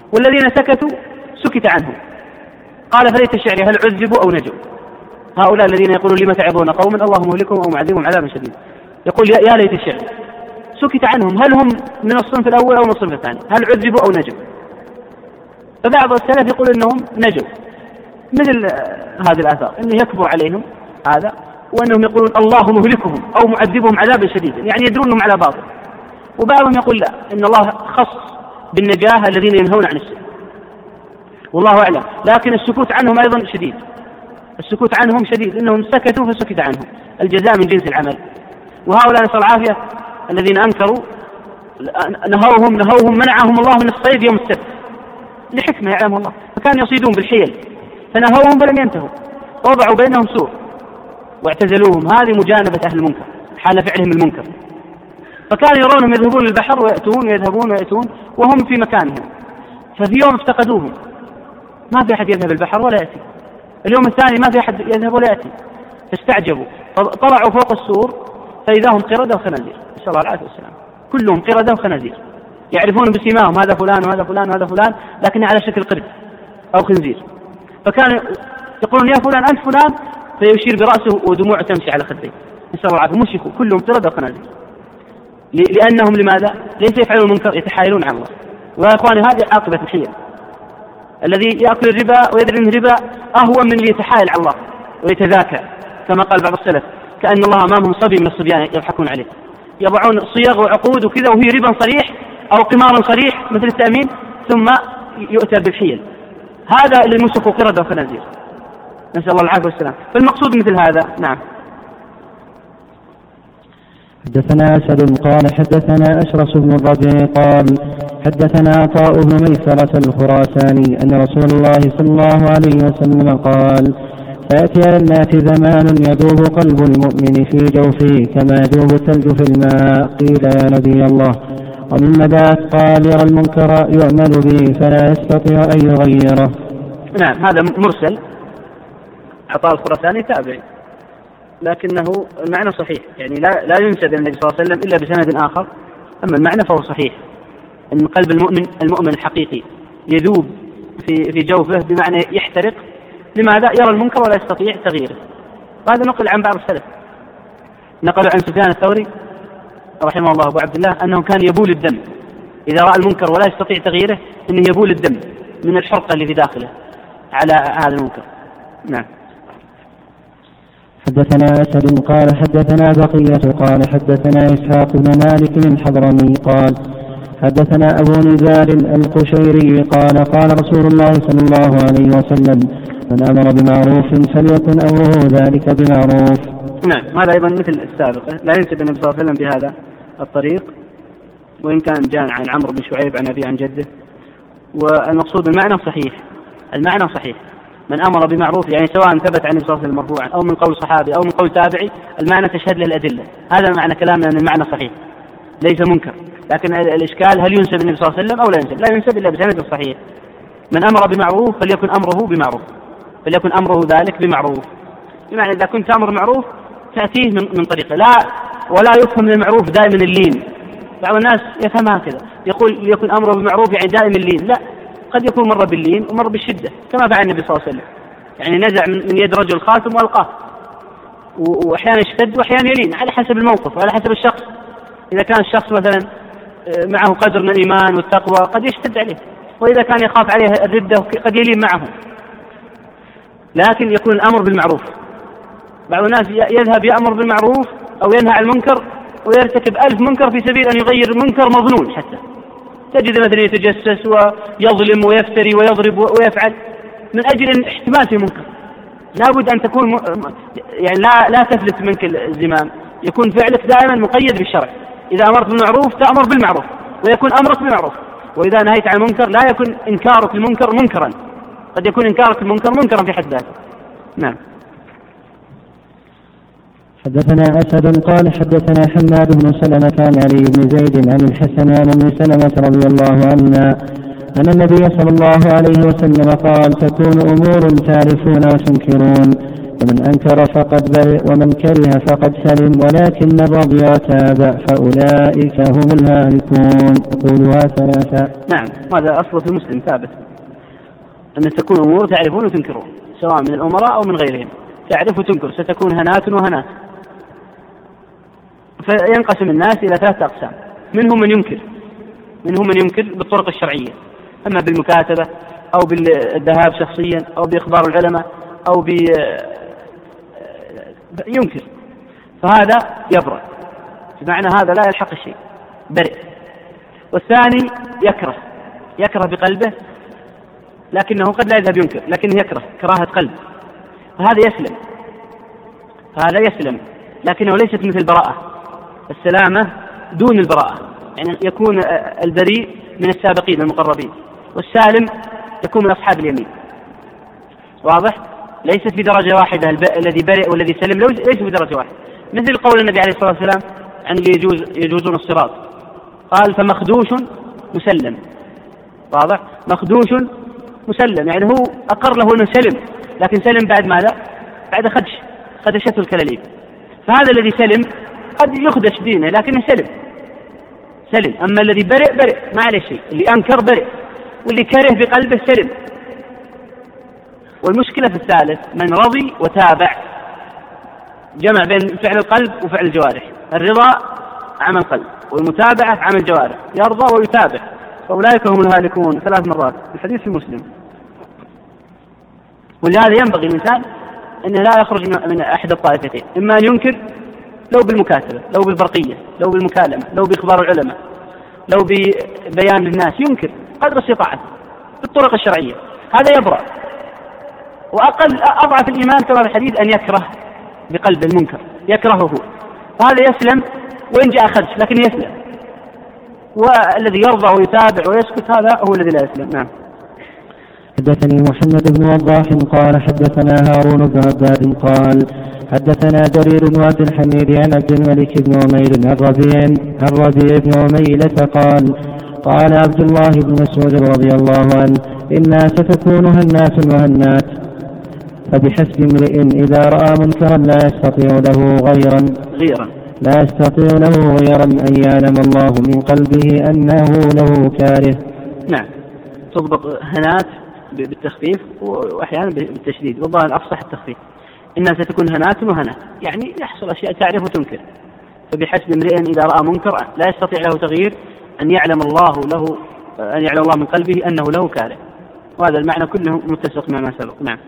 والذين سكتوا سكت عنهم. قال فليت شعري هل عذبوا أو نجوا. هؤلاء الذين يقولون لما تعظون قوما الله مهلكهم أو معذبهم عذابا شديدا، يقول يا ليت الشعر، سكت عنهم هل هم من الصنف الأول أو من الصنف الثاني، هل عذبوا أو نجوا. فبعض السلف يقول إنهم نجوا، مثل هذه الآثار إنه يكبر عليهم هذا، وأنهم يقولون الله مهلكهم أو معذبهم عذابا شديدا، يعني يدرونهم على باطل. وبعضهم يقول لا، إن الله خص بالنجاة الذين ينهون عن السوء، والله أعلم. لكن السكوت عنهم أيضا شديد، السكوت عنهم شديد، إنهم سكتوا فسكت عنهم، الجزاء من جنس العمل. وهؤلاء نسأل العافية الذين أنكروا نهوهم نهوهم منعهم الله من الصيد يوم السبت لحكمة يعلم الله، فكانوا يصيدون بالحيل فنهوهم فلم ينتهوا، وضعوا بينهم سور واعتزلوهم. هذه مجانبة أهل المنكر حال فعلهم المنكر. فكانوا يرونهم يذهبون للبحر ويأتون ويذهبون ويأتون وهم في مكانهم، ففي يوم افتقدوهم، ما في أحد يذهب البحر ولا يأتي. اليوم الثاني ما في أحد يذهب ولا يأتي، فاستعجبوا، طلعوا فوق السور فإذا هم قردة وخنازير، نسأل الله العافية والسلام، كلهم قردة وخنازير، يعرفون بسيماهم هذا فلان وهذا فلان وهذا فلان، لكن على شكل قرد أو خنزير. فكانوا يقولون يا فلان أنت فلان، فيشير برأسه ودموعه تمشي على خديه، نسأل الله العافية، مشركوا كلهم قردة وخنازير، لأنهم لماذا؟ ليس يفعلون المنكر، يتحايلون على الله. ويا إخواني هذه عاقبة الحيل، الذي يأكل الربا ويدري أن الربا أهون من اللي يتحايل على الله ويتذاكى، كما قال بعض السلف كأن الله أمامهم صبي من الصبيان يضحكون عليه، يضعون صيغ وعقود وكذا وهي ربا صريح أو قمار صريح مثل التأمين، ثم يؤتى بالحيل. هذا اللي مسكوا قردة وخنازير، نسأل الله العافية والسلام. فالمقصود مثل هذا. نعم. حدثنا أسد قال حدثنا أشرس بن الربيع قال حدثنا عطاء بن ميسرة الخراساني أن رسول الله صلى الله عليه وسلم قال فيأتي على الناس زمان يذوب قلب المؤمن في جوفه كما يذوب الثلج في الماء. قيل يا نبي الله ومن ذاك؟ قال يرى المنكر يعمل به فلا يستطيع أن يغيره. نعم، هذا مرسل، عطاء الخراساني تابعي، لكنه المعنى صحيح، يعني لا, لا ينسب النبي صلى الله عليه وسلم إلا بسند آخر، أما المعنى فهو صحيح، أن قلب المؤمن المؤمن الحقيقي يذوب في في جوفه، بمعنى يحترق. لماذا؟ يرى المنكر ولا يستطيع تغييره. وهذا نقل عن بعض السلف، نقل عن سفيان الثوري رحمه الله أبو عبد الله أنه كان يبول الدم إذا رأى المنكر ولا يستطيع تغييره، أنه يبول الدم من الحرقة اللي في داخله على هذا المنكر. نعم. حدثنا أسد قال حدثنا بقية قال حدثنا إسحاق بن مالك الحضرمي قال حدثنا أبو نزار القشيري قال قال رسول الله صلى الله عليه وسلم من أمر بمعروف فليكن أمره ذلك بمعروف. نعم، هذا أيضا مثل السابق، لا ينسب النبي صلى الله عليه وسلم بهذا الطريق، وإن كان جاء عن عمرو بن شعيب عن أبي عن جده. والمقصود المعنى صحيح، المعنى صحيح، من أمر بمعروف يعني سواء ثبت عن النبي صلى الله عليه وسلم مرفوعا أو من قول صحابي أو من قول تابعي، المعنى تشهد له الأدلة. هذا معنى كلامنا أن المعنى صحيح ليس منكر، لكن الإشكال هل ينسب النبي صلى الله عليه وسلم أو لا ينسب؟ لا ينسب إلا بسند صحيح. من أمر بمعروف فليكن أمره بمعروف، فليكن أمره ذلك بمعروف، بمعنى إذا كنت أمر معروف تأتيه من, من طريقه، لا ولا يفهم من المعروف دائما اللين. بعض الناس يفهمها كذا، يقول ليكن أمره بمعروف يعني دائما اللين، لا، قد يكون مرة باللين ومرة بالشدة كما فعل النبي صلى الله عليه وسلم، يعني نزع من يد رجل خاتم والقاه، وأحيانا يشتد وأحيانا يلين على حسب الموقف وعلى حسب الشخص. إذا كان الشخص مثلا معه قدر من الإيمان والتقوى قد يشتد عليه، وإذا كان يخاف عليه الردة قد يلين معه، لكن يكون الأمر بالمعروف. بعض الناس يذهب يأمر بالمعروف أو ينهى عن المنكر ويرتكب ألف منكر في سبيل أن يغير منكر مظنون، حتى تجد مثلا يتجسس ويظلم ويفتري ويضرب ويفعل من أجل احتمال في منكر. لابد أن تكون يعني لا لا تفلت منك الزمام، يكون فعلك دائما مقيد بالشرع. إذا أمرت بالمعروف تأمر بالمعروف ويكون أمرك بالمعروف، وإذا نهيت عن المنكر لا يكون إنكارك المنكر منكرا، قد يكون إنكارك المنكر منكرا في حد ذاته. نعم. حدثنا أسد قال حدثنا حماد بن سلمة عن علي بن زيد عن الحسن عن ابن سلمة رضي الله عنه أن النبي صلى الله عليه وسلم قال تكون أمور تعرفون وتنكرون ومن أنكر فقد برئ ومن كره فقد سلم، ولكن الرضي وتابع فأولئك هم الهالكون. قولها ثلاثة. نعم، هذا أصل في مسلم ثابت، أن تكون أمور تعرفون وتنكرون، سواء من الأمراء أو من غيرهم، تعرف وتنكر، ستكون هنات وهنات. فينقسم الناس إلى ثلاثة أقسام، منهم من ينكر منهم من ينكر بالطرق الشرعية، أما بالمكاتبة أو بالذهاب شخصيا أو بإخبار العلماء أو ب ينكر، فهذا يبرأ، بمعنى هذا لا يلحق الشيء، برئ. والثاني يكره يكره بقلبه، لكنه قد لا يذهب ينكر، لكنه يكره كراهة قلب، فهذا يسلم هذا يسلم لكنه ليست مثل البراءة، السلامة دون البراءة، يعني يكون البريء من السابقين المقربين، والسالم يكون من أصحاب اليمين. واضح؟ ليست في درجة واحدة الذي برئ والذي سلم، ليس في درجة واحدة، مثل قول النبي عليه الصلاة والسلام عن اللي يجوز يجوزون الصراط، قال فمخدوش مسلم. واضح؟ مخدوش مسلم، يعني هو أقر له أنه سلم، لكن سلم بعد ماذا؟ بعد خدش خدشته الكلاليب. فهذا الذي سلم قد يخدش دينه لكنه سلم سلم أما الذي برئ برئ ما عليه شيء، اللي أنكر برئ، واللي كره بقلبه سلم. والمشكلة في الثالث من رضي وتابع، جمع بين فعل القلب وفعل الجوارح، الرضا عمل قلب والمتابعة عمل جوارح، يرضى ويتابع، فأولئك هم الهالكون ثلاث مرات، الحديث في مسلم. ولهذا ينبغي الإنسان أنه لا يخرج من أحد الطائفتين، إما أن ينكر لو بالمكاتبة، لو بالبرقية، لو بالمكالمة، لو بإخبار العلماء، لو ببيان للناس، ينكر قدر استطاعته بالطرق الشرعية، هذا يبرأ. وأقل أضعف الإيمان كما في الحديث أن يكره بقلب المنكر، يكرهه، فهذا يسلم وإن جاء خدش لكن يسلم. والذي يرضى ويتابع ويسكت هذا هو الذي لا يسلم. نعم. حدثني محمد بن وضاح قال حدثنا هارون بن عباد قال حدثنا جرير بن عبد الحميد عن عبد الملك بن عمير عن ربيع بن عميلة قال قال عبد الله بن مسعود رضي الله عنه إنا ستكون هنات وهنات، فبحسب امرئ إذا رأى منكرا لا يستطيع له غيرا غيرا لا يستطيع له غيرا أن يعلم الله من قلبه أنه له كاره. نعم، تضبط هنات بالتخفيف وأحيانا بالتشديد، والله الأفصح التخفيف. إنها ستكون هنات وهنات، يعني يحصل أشياء تعرف وتنكر، فبحسب امرئ إذا رأى منكر لا يستطيع له تغيير أن يعلم الله له أن يعلم الله من قلبه أنه له كاره، وهذا المعنى كله متسق مع ما سبق. نعم.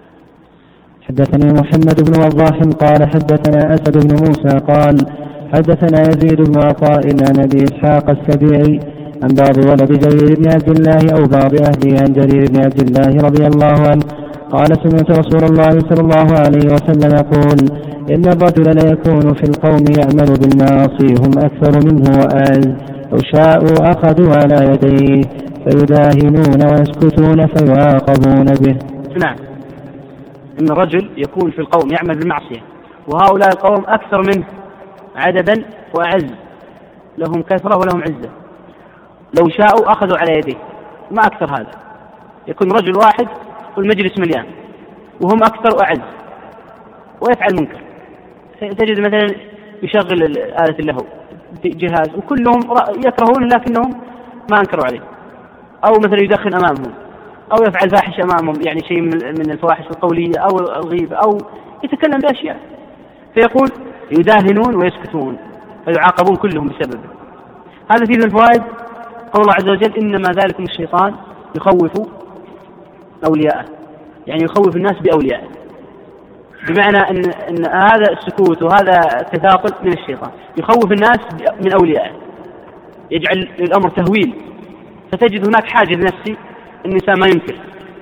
حدثني محمد بن وضاح قال حدثنا أسد بن موسى قال حدثنا يزيد بن عطاء عن أبي إسحاق السبيعي عن بعض ولد جرير بن عبد الله أو بعض أهله عن جرير بن عبد الله رضي الله عنه قال سمعت رسول الله صلى الله عليه وسلم يقول إن الرجل ليكون في القوم يعمل بالمعاصي هم أكثر منه وأعز، لو شاءوا أخذوا على يديه فيداهنون ويسكتون فيعاقبون به. نعم، إن الرجل يكون في القوم يعمل بالمعصية وهؤلاء القوم أكثر منه عددا وأعز، لهم كثرة ولهم عزة، لو شاءوا أخذوا على يديه، ما أكثر هذا، يكون رجل واحد والمجلس مليان وهم أكثر وأعز ويفعل منكر. تجد مثلا يشغل آلة اللهو جهاز وكلهم يكرهون لكنهم ما أنكروا عليه، أو مثلا يدخن أمامهم، أو يفعل فاحش أمامهم، يعني شيء من الفواحش القولية أو الغيبة، أو يتكلم بأشياء، فيقول يداهنون ويسكتون فيعاقبون كلهم بسببه. هذا فيه من الفوائد قول الله عز وجل إنما ذلكم الشيطان يخوف أولياءه، يعني يخوف الناس بأوليائه، بمعنى أن, أن هذا السكوت وهذا التثاقل من الشيطان، يخوف الناس من أوليائه، يجعل الأمر تهويل، فتجد هناك حاجز نفسي النساء ما ينكر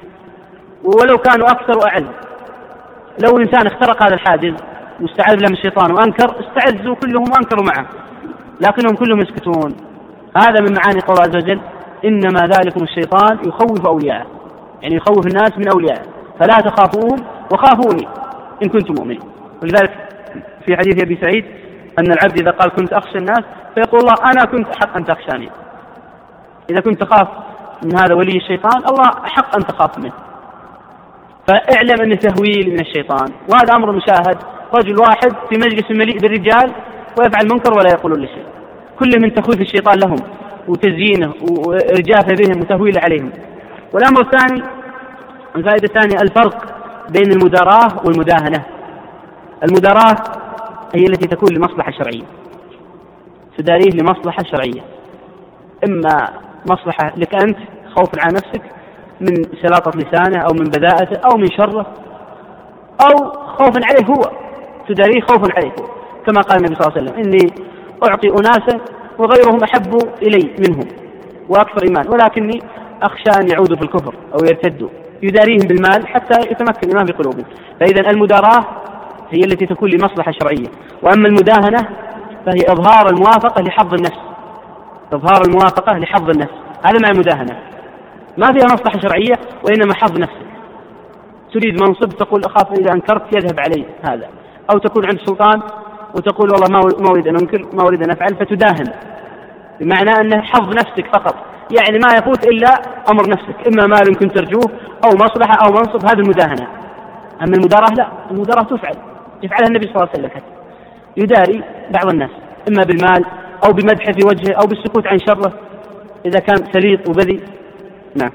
ولو كانوا أكثر وأعز. لو الإنسان اخترق هذا الحاجز واستعاذ بالله من الشيطان وأنكر، استعزوا كلهم وأنكروا معه، لكنهم كلهم يسكتون. هذا من معاني قول عز وجل إنما ذلكم الشيطان يخوف أولياءه، يعني يخوف الناس من أوليائه، فلا تخافوهم وخافوني إن كنتم مؤمنين. ولذلك في حديث أبي سعيد أن العبد إذا قال كنت أخشى الناس فيقول الله أنا كنت أحق أن تخشاني. إذا كنت تخاف من هذا ولي الشيطان، الله أحق أن تخاف منه. فاعلم أن تهويل من الشيطان، وهذا أمر مشاهد. رجل واحد في مجلس مليء بالرجال ويفعل منكر ولا يقولون لشيء، كل من تخويف الشيطان لهم وتزيينه وإرجافه بهم وتهويله عليهم. والأمر الثاني، الفائدة الثانية، الفرق بين المداراة والمداهنة. المداراة هي التي تكون لمصلحة شرعية، تداريه لمصلحة شرعية، إما مصلحة لك أنت خوف على نفسك من سلاطة لسانه أو من بذاءته أو من شره، أو خوف عليه هو، تداريه خوف عليه هو، كما قال النبي صلى الله عليه وسلم: إني أعطي أناسا وغيرهم أحب إلي منهم وأكثر إيمان، ولكني أخشى أن يعودوا في الكفر أو يرتدوا، يداريهم بالمال حتى يتمكن الإيمان في قلوبهم. فإذا المداراة هي التي تكون لمصلحة شرعية، وأما المداهنة فهي إظهار الموافقة لحظ النفس، إظهار الموافقة لحظ النفس، هذا مع المداهنة، ما فيها مصلحة شرعية وإنما حظ نفسك. تريد منصب تقول أخاف إذا أنكرت يذهب علي هذا، أو تكون عند سلطان وتقول والله ما أريد أن أنكر ما أريد أن أفعل، فتداهن، بمعنى أنه حظ نفسك فقط، يعني ما يفوت إلا أمر نفسك، إما مال كنت ترجوه أو مصلحة أو منصب، هذه المداهنة. أما المداراة لا، المداراة تفعل، يفعلها النبي صلى الله عليه وسلم حتى، يداري بعض الناس إما بالمال أو بمدحه في وجهه أو بالسكوت عن شره إذا كان سليط وبذي. نعم.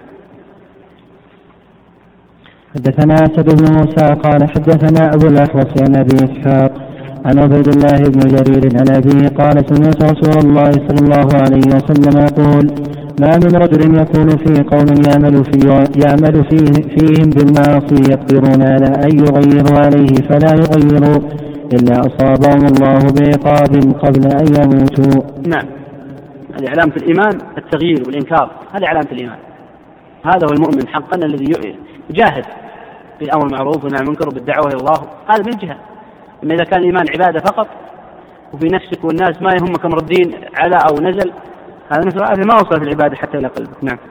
حدثنا أسد بن موسى قال حدثنا أبو الأحوص عن أبي إسحاق عن عبيد الله بن جرير عن أبيه قال سمعت رسول الله صلى الله عليه وسلم يقول: ما من رجل يكون في قوم يعمل, في يعمل فيه فيهم بالمعاصي يقدرون على أن يغيروا عليه فلا يغيروا إلا أصابهم الله بعقاب قبل أن يموتوا. نعم، هذه علامة الإيمان، التغيير والإنكار، هذه علامة الإيمان. هذا هو المؤمن حقا الذي يجاهد بالأمر المعروف والنهي عن المنكر وبالدعوة إلى الله، هذا من جهة. أما إذا كان الإيمان عبادة فقط وفي نفسك والناس ما يهمك أمر الدين على أو نزل، هذا مثل ما وصل في العبادة حتى إلى قلبك. نعم.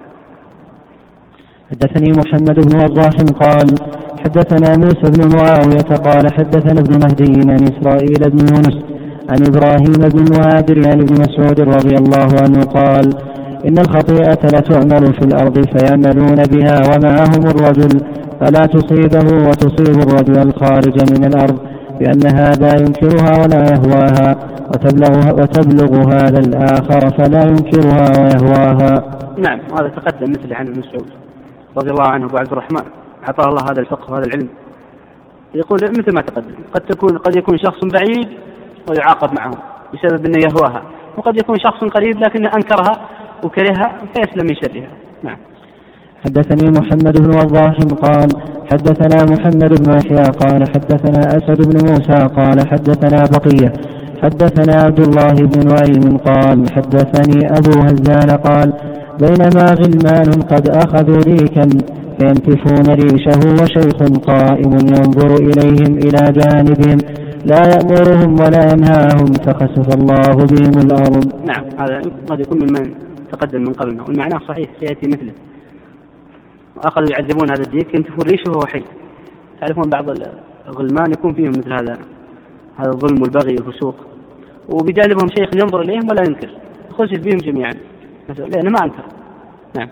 حدثني محمد بن وضاح قال حدثنا موسى بن معاوية قال حدثنا ابن مهدي عن إسرائيل بن يونس عن إبراهيم بن مهاجر عن ابن مسعود رضي الله عنه قال: إن الخطيئة لتعمل في الأرض فيعملون بها ومعهم الرجل فلا تصيبه وتصيب الرجل الخارج من الأرض بأن هذا ينكرها ولا يهواها وتبلغ, وتبلغ هذا الآخر فلا ينكرها ويهواها. نعم، هذا تقدم مثل عن ابن مسعود رضي الله عنه أبو عبد الرحمن أعطاه الله هذا الفقه وهذا العلم، يقول مثل ما تقدم، قد تكون قد يكون شخص بعيد ويعاقب معه بسبب أنه يهواها، وقد يكون شخص قريب لكنه أنكرها وكرهها فيسلم من شرها. نعم. حدثني محمد بن وضاح قال حدثنا محمد بن يحيى قال حدثنا أسد بن موسى قال حدثنا بقية حدثنا عبد الله بن نعيم قال حدثني أبو هزان قال: بينما غلمان قد أخذوا ريكا فينتفون ريشه وشيخ قائم ينظر إليهم إلى جانبهم لا يأمرهم ولا ينهاهم فخسف الله بهم الأرض. نعم، هذا قد يكون ممن تقدم من قبلنا، والمعنى صحيح سيأتي مثله. وأخذوا يعذبون هذا الديك ينتفون ريشه وهو حي. تعرفون بعض الغلمان يكون فيهم مثل هذا هذا الظلم والبغي والفسوق، وبجانبهم شيخ ينظر إليهم ولا ينكر، خسف بهم جميعا لأنه ما أنكر. نعم.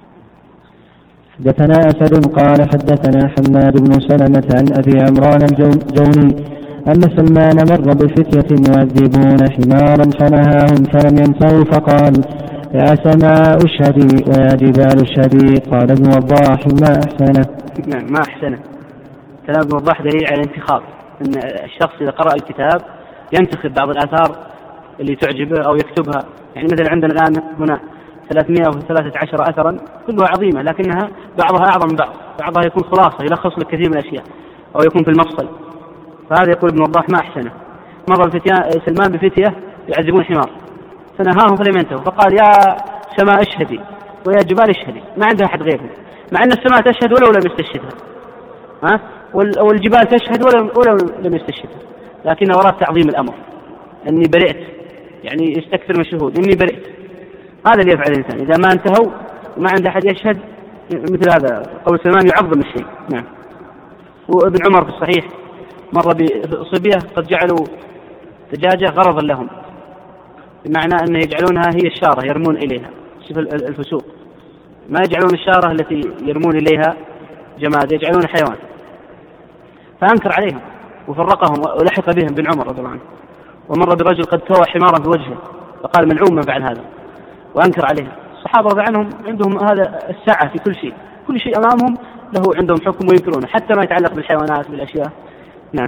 حدثنا أسد قال حدثنا حماد بن سلمة عن أبي عمران الجوني أن سلمان مر بفتية يعذبون حمارا فنهاهم فلم ينتهوا فقال: يا سماء اشهدي ويا جبال اشهدي. قال ابن وضاح: ما أحسنه. نعم، ما أحسنه. كلام ابن وضاح دليل على الانتخاب، أن الشخص إذا قرأ الكتاب ينتخب بعض الآثار اللي تعجبه أو يكتبها. يعني مثلا عندنا الآن هنا ثلاثمائة وثلاثة عشر أثرا كلها عظيمة، لكنها بعضها أعظم من بعض، بعضها يكون خلاصة يلخص لك كثير من الأشياء أو يكون في المفصل. فهذا يقول ابن وضاح: ما أحسنه. مر سلمان بفتية يعذبون حمار فنهاهم فلم ينتهوا فقال: يا سماء اشهدي ويا جبال اشهدي. ما عندها أحد غيره، مع أن السماء تشهد ولو لم يستشهدها، ها؟ والجبال تشهد ولو, ولو لم يستشهدها، لكن وراء تعظيم الأمر أني برئت، يعني يستكثر من الشهود إني برئت. هذا اللي يفعل الإنسان إذا ما انتهوا وما عنده أحد يشهد مثل هذا. قول سلمان يعظم الشيء. نعم. وابن عمر في الصحيح مر بصبية قد جعلوا دجاجة غرضا لهم، بمعنى أن يجعلونها هي الشارة يرمون إليها. شوف الفسوق، ما يجعلون الشارة التي يرمون إليها جماد يجعلون حيوان، فأنكر عليهم وفرقهم ولحق بهم بن عمر رضي الله عنه. ومر برجل قد كوى حمارا بوجهه فقال ملعون من فعل هذا، وأنكر عليهم. الصحابة رضي عنهم عندهم هذا السعة في كل شيء، كل شيء أمامهم له عندهم حكم وينكرونه حتى ما يتعلق بالحيوانات بالأشياء. نعم.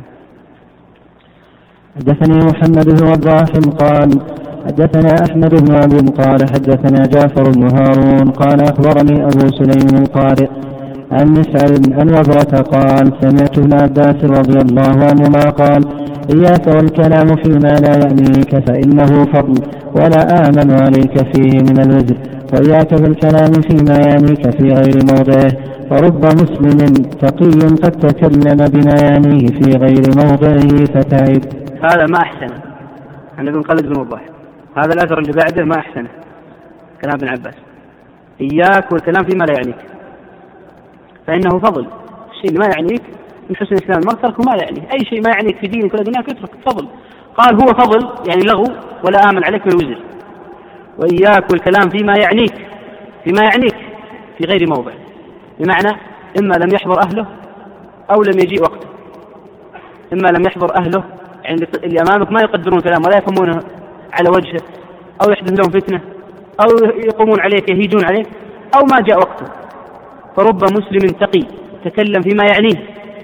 حدثني محمد بن وضاح قال حدثنا أحمد بن عبد قال حدثنا جعفر بن هارون قال أخبرني أبو سليم القارئ عن مسعر عن وبرة قال سمعت ابن عباس رضي الله عنهما قال إياك والكلام فيما لا يعنيك فإنه فضل ولا آمن عليك فيه من الوزر، وإياك بالكلام فيما يعنيك في غير موضعه، فرب مسلم تقي قد تكلم بما يعنيه في غير موضعه فتعب. هذا ما أحسنه عن ابن خالد بن وضاح، هذا الأثر اللي بعده ما أحسنه كلام ابن عباس. إياك والكلام فيما لا يعنيك فإنه فضل، الشيء اللي ما يعنيك من حسن الإسلام المرء ترك ما لا يعنيه، أي شيء ما يعنيك في دينك ولا دنياك اترك، فضل. قال هو فضل يعني لغو ولا آمن عليك بالوزر. وإياك والكلام فيما يعنيك فيما يعنيك في غير موضع، بمعنى إما لم يحضر أهله أو لم يجيء وقته، إما لم يحضر أهله عند اللي أمامك ما يقدرون كلام ولا يفهمونه على وجهه، أو يحدث لهم فتنة، أو يقومون عليك يهيجون عليك، أو ما جاء وقته. فرب مسلم تقي تكلم فيما يعنيه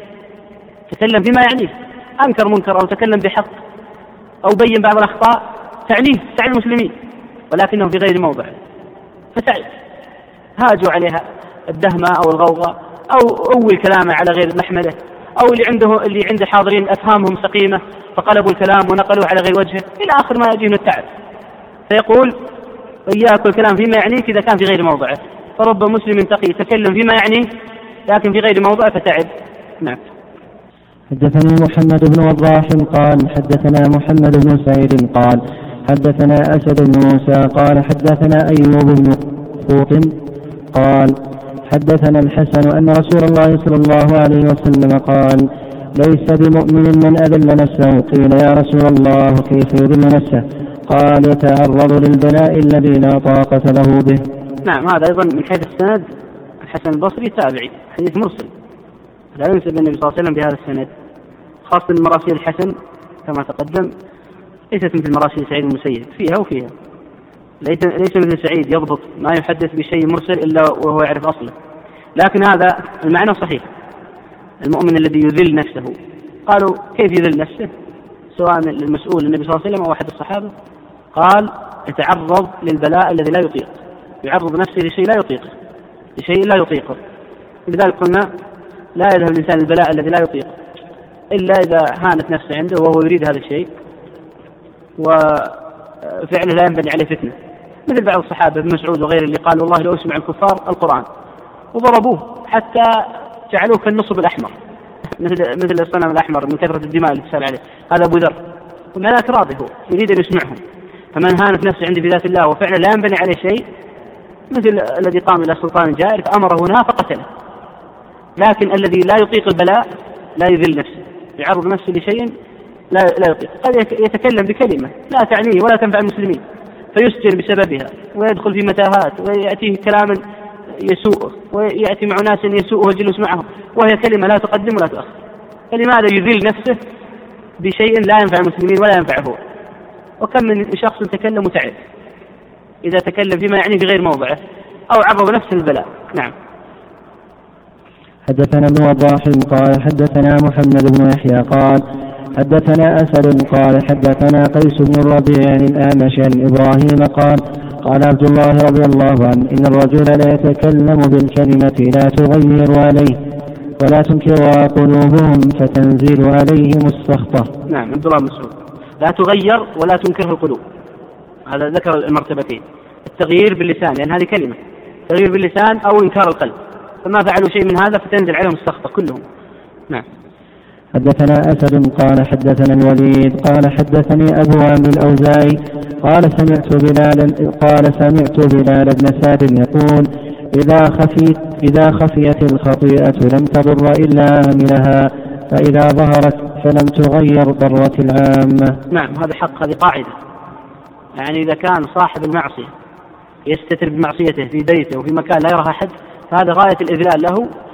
تكلم فيما يعنيه أنكر منكر أو تكلم بحق أو بين بعض الأخطاء تعنيه تعني المسلمين، ولكنه في غير موضع فتعب. هاجوا عليها الدهمة أو الغوغاء أو أول كلامه على غير محمله، أو اللي عنده اللي عنده حاضرين أفهامهم سقيمة فقلبوا الكلام ونقلوه على غير وجهه إلى آخر ما يجيه من التعب. فيقول إياك الكلام فيما يعنيك إذا كان في غير موضعه، فرب مسلم تقي تكلم فيما يعنيه لكن في غير موضعه فتعب. نعم. حدثني محمد بن وضاح قال حدثنا محمد بن سعيد قال حدثنا أسد بن موسى قال حدثنا أيوب بن قوط قال حدثنا الحسن أن رسول الله صلى الله عليه وسلم قال ليس بمؤمن من أذل نفسه. قيل يا رسول الله كيف يذل نفسه؟ قال يتعرض للبلاء الذي لا طاقة له به. نعم. هذا أيضا من حيث السند الحسن البصري تابعي، حديث مرسل لا ينسب النبي صلى الله عليه وسلم بهذا السند، خاصة مراسيل الحسن كما تقدم ليست مثل مراسيل سعيد المسيب، فيها وفيها، ليس مثل سعيد يضبط ما يحدث بشيء مرسل إلا وهو يعرف أصله. لكن هذا المعنى صحيح، المؤمن الذي يذل نفسه. قالوا كيف يذل نفسه؟ سواء المسؤول النبي صلى الله عليه وسلم أو أحد الصحابة، قال يتعرض للبلاء الذي لا يطيق، يعرض نفسه لشيء لا يطيقه لشيء لا يطيقه لذلك قلنا لا يذهب الإنسان البلاء الذي لا يطيقه إلا إذا هانت نفسه عنده وهو يريد هذا الشيء وفعله لا ينبني عليه فتنة، مثل بعض الصحابة ابن مسعود وغيره اللي قال والله لو أسمع الكفار القرآن وضربوه حتى جعلوه كالنصب الأحمر مثل مثل الصنم الأحمر من كثرة الدماء اللي تسال عليه. هذا أبو ذر ومع ذلك راضي هو يريد أن يسمعهم. فمن هانت نفسه عندي بذات الله وفعله لا ينبني عليه شيء مثل الذي قام إلى سلطان جائر فأمره هنا فقتله. لكن الذي لا يطيق البلاء لا يذل نفسه، يعرض نفسه لشيء لا لا يطيق، قد يتكلم بكلمة لا تعنيه ولا تنفع المسلمين فيسجن بسببها ويدخل في متاهات ويأتيه كلام يسوءه ويأتي مع ناس يسوءه الجلوس معهم وهي كلمة لا تقدم ولا تؤخر. فلماذا يذل نفسه بشيء لا ينفع المسلمين ولا ينفعه هو؟ وكم من شخص تكلم وتعب إذا تكلم فيما يعني في غير موضعه أو عرض نفسه البلاء. نعم. حدثنا ابن وضاح قال حدثنا محمد بن يحيى قال حدثنا أسد قال حدثنا قيس بن الربيع عن الأعمش عن إبراهيم قال قال عبد الله رضي الله عنه إن الرجل لا يتكلم بالكلمة لا تغير عليه ولا تنكرها قلوبهم فتنزل عليهم السخطة. نعم. عبد الله مسعود لا تغير ولا تنكره القلوب، هذا ذكر المرتبتين، التغيير باللسان لأن هذه كلمة، تغيير باللسان أو إنكار القلب، فما فعلوا شيء من هذا فتنزل عليهم السخطة كلهم. نعم. حدثنا أسد قال حدثنا الوليد قال حدثني أبو عمرو الأوزاعي قال سمعت بلال قال سمعت بلال بن سعد يقول إذا خفيت إذا خفيت الخطيئة لم تضر إلا عاملها فإذا ظهرت فلم تغير ضرت العامة. نعم. هذا حق، هذه قاعدة، يعني إذا كان صاحب المعصية يستتر بمعصيته في بيته وفي مكان لا يراها أحد فهذا غاية الإذلال له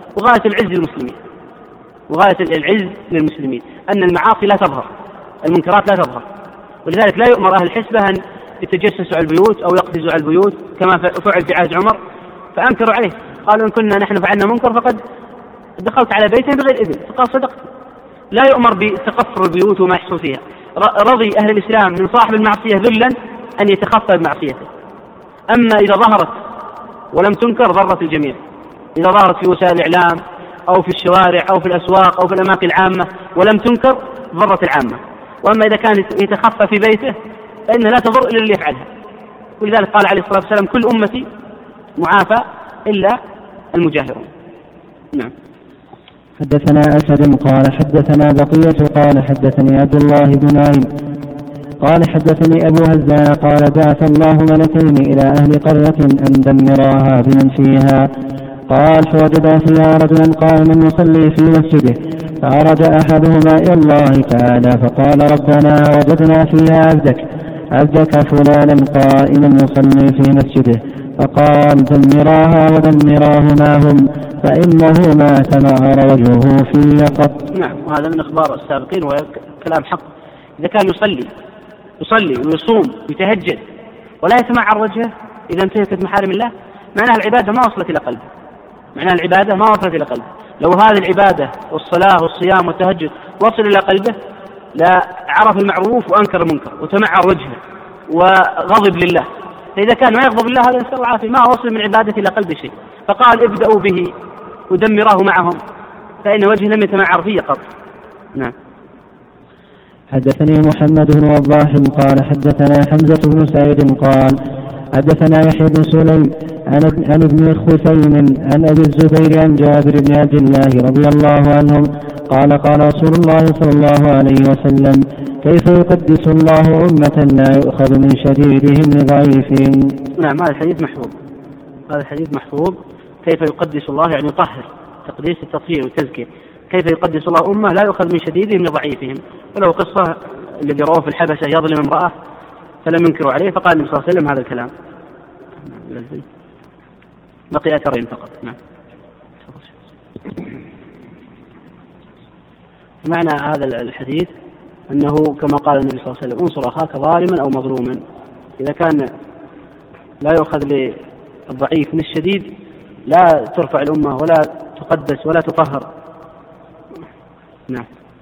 وغاية العز للمسلمين، وغاية العز للمسلمين أن المعاصي لا تظهر، المنكرات لا تظهر. ولذلك لا يؤمر أهل الحسبة أن يتجسسوا على البيوت أو يقفزوا على البيوت كما فعل في عهد عمر، فأنكروا عليه قالوا إن كنا نحن فعلنا منكر فقد دخلت على بيته بغير إذن، فقال صدقت. لا يؤمر بتقفر البيوت وما يحصل فيها. رضي أهل الإسلام من صاحب المعصية ذلا أن يتخفى بمعصيته. أما إذا ظهرت ولم تنكر ضرت الجميع، إذا ظهرت في وسائل الإعلام أو في الشوارع أو في الأسواق أو في الأماكن العامة ولم تنكر ضرت العامة. وأما إذا كان يتخفى في بيته فإنها لا تضر إلا اللي يفعلها. ولذلك قال عليه الصلاة والسلام كل أمتي معافى إلا المجاهرون. نعم. حدثنا أسد قال حدثنا بقية قال حدثني عبد الله بن نعيم قال حدثني أبو هزان قال بعث الله ملكين إلى أهل قرية أن دمراها بمن فيها. قال فوجدا فيها رجلا قائما يصلي في مسجده، فعرج أحدهما إلى الله تعالى فقال ربنا وجدنا فيها عبدك عبدك فلانا قائما يصلي في مسجده، فقال دمراها ودمراه ما هم فإنه ما تمعر وجهه في قط. نعم، وهذا من أخبار السابقين وكلام حق. إذا كان يصلي يصلي ويصوم ويتهجد ولا يتمعر وجهه إذا انتهكت محارم الله، معناها العبادة ما وصلت إلى قلبه، معناها العبادة ما وصلت إلى قلبه. لو هذه العبادة والصلاة والصيام والتهجد وصل إلى قلبه لا عرف المعروف وأنكر المنكر وتمعر وجهه وغضب لله. فإذا كان ما يغضب الله هذا نسأل الله العافية ما وصل من عبادة إلى قلب شيء. فقال ابدأوا به ودمراه معهم فإن وجهه لم يتمعر فيه قط. نعم. حدثني محمد بن وضاح قال حدثنا حمزة بن سعيد قال حدثنا يحيى بن سليم عن ابن خثيم عن أبي الزبير عن جابر بن عبد الله رضي الله عنهم قال قال رسول الله صلى الله عليه وسلم كيف يقدس الله أمة لا يؤخذ من شديدهم لضعيفهم. نعم، هذا الحديث محفوظ، هذا الحديث محفوظ. كيف يقدس الله يعني يطهر، تقديس التطهير والتزكية. كيف يقدس الله أمة لا يؤخذ من شديدهم لضعيفهم. وله قصة الذي رواه في الحبشة يظلم امرأة فلم ينكروا عليه فقال النبي صلى الله عليه وسلم هذا الكلام. بقي أثرين فقط. نعم. معنى هذا الحديث أنه كما قال النبي صلى الله عليه وسلم انصر أخاك ظالما أو مظلوما. إذا كان لا يؤخذ للضعيف من الشديد لا ترفع الأمة ولا تقدس ولا تطهر. نعم.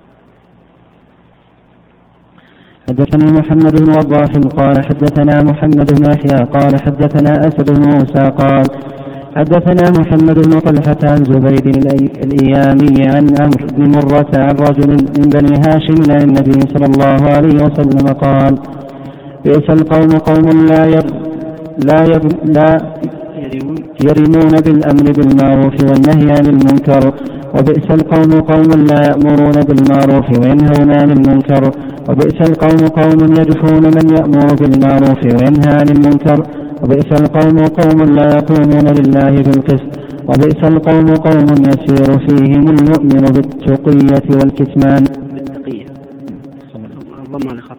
حدثني محمد بن وضاح قال حدثنا محمد بن يحيى قال حدثنا أسد بن موسى قال حدثنا محمد بن طلحة عن زبيد الإيامي عن عمرو بن مرة عن رجل من بني هاشم عن النبي صلى الله عليه وسلم قال بئس القوم قوم لا ير لا, ير لا يرمون بالأمر بالمعروف والنهي عن المنكر، وبئس القوم قوم لا يأمرون بالمعروف وينهون عن المنكر، وبئس القوم قوم يدفون من يأمر بالمعروف وينهى عن المنكر، وبئس القوم قوم لا يقومون لله بالقسط، وبئس القوم قوم يسير فيهم المؤمن بالتقية والكتمان. بالتقية ضمن خطأ.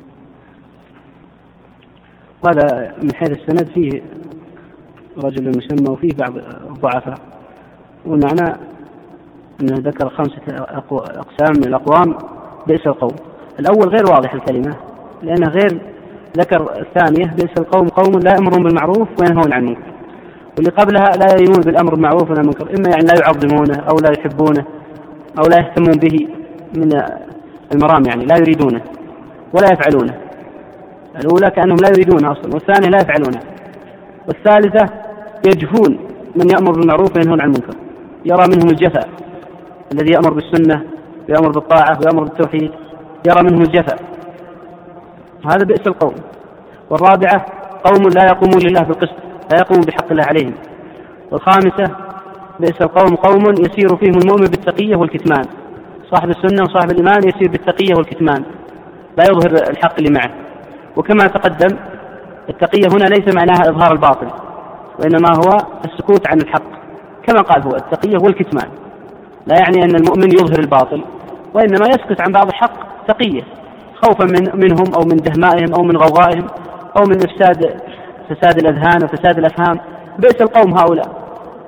هذا من حيث السند فيه رجل مسمى وفيه بعض الضعفاء، والمعنى أنه ذكر خمسة أقسام من الأقوام. بئس القوم الأول غير واضح الكلمة لأنه غير ذكر الثانية بئس القوم قوم لا يأمرون بالمعروف وينهون عن المنكر، واللي قبلها لا يأمرون بالأمر بالمعروف ولا المنكر، إما يعني لا يعظمونه أو لا يحبونه أو لا يهتمون به من المرام، يعني لا يريدونه ولا يفعلونه. الأولى كأنهم لا يريدونه أصلا، والثانية لا يفعلونه، والثالثة يجفون من يأمر بالمعروف وينهون عن المنكر، يرى منهم الجفاء الذي يأمر بالسنة ويأمر بالطاعة ويأمر بالتوحيد، يرى منهم الجفاء، هذا بئس القوم. والرابعة قوم لا يقومون لله بالقسط، لا يقومون بحق الله عليهم. والخامسة بئس القوم قوم يسير فيهم المؤمن بالتقية والكتمان، صاحب السنة وصاحب الإيمان يسير بالتقية والكتمان، لا يظهر الحق اللي معه. وكما تقدم التقية هنا ليس معناها إظهار الباطل، وإنما هو السكوت عن الحق، كما قال هو التقية والكتمان، لا يعني أن المؤمن يظهر الباطل، وإنما يسكت عن بعض الحق تقية خوفا من منهم أو من دهمائهم أو من غوغائهم أو من إفساد فساد الأذهان وفساد الأفهام. بئس القوم هؤلاء،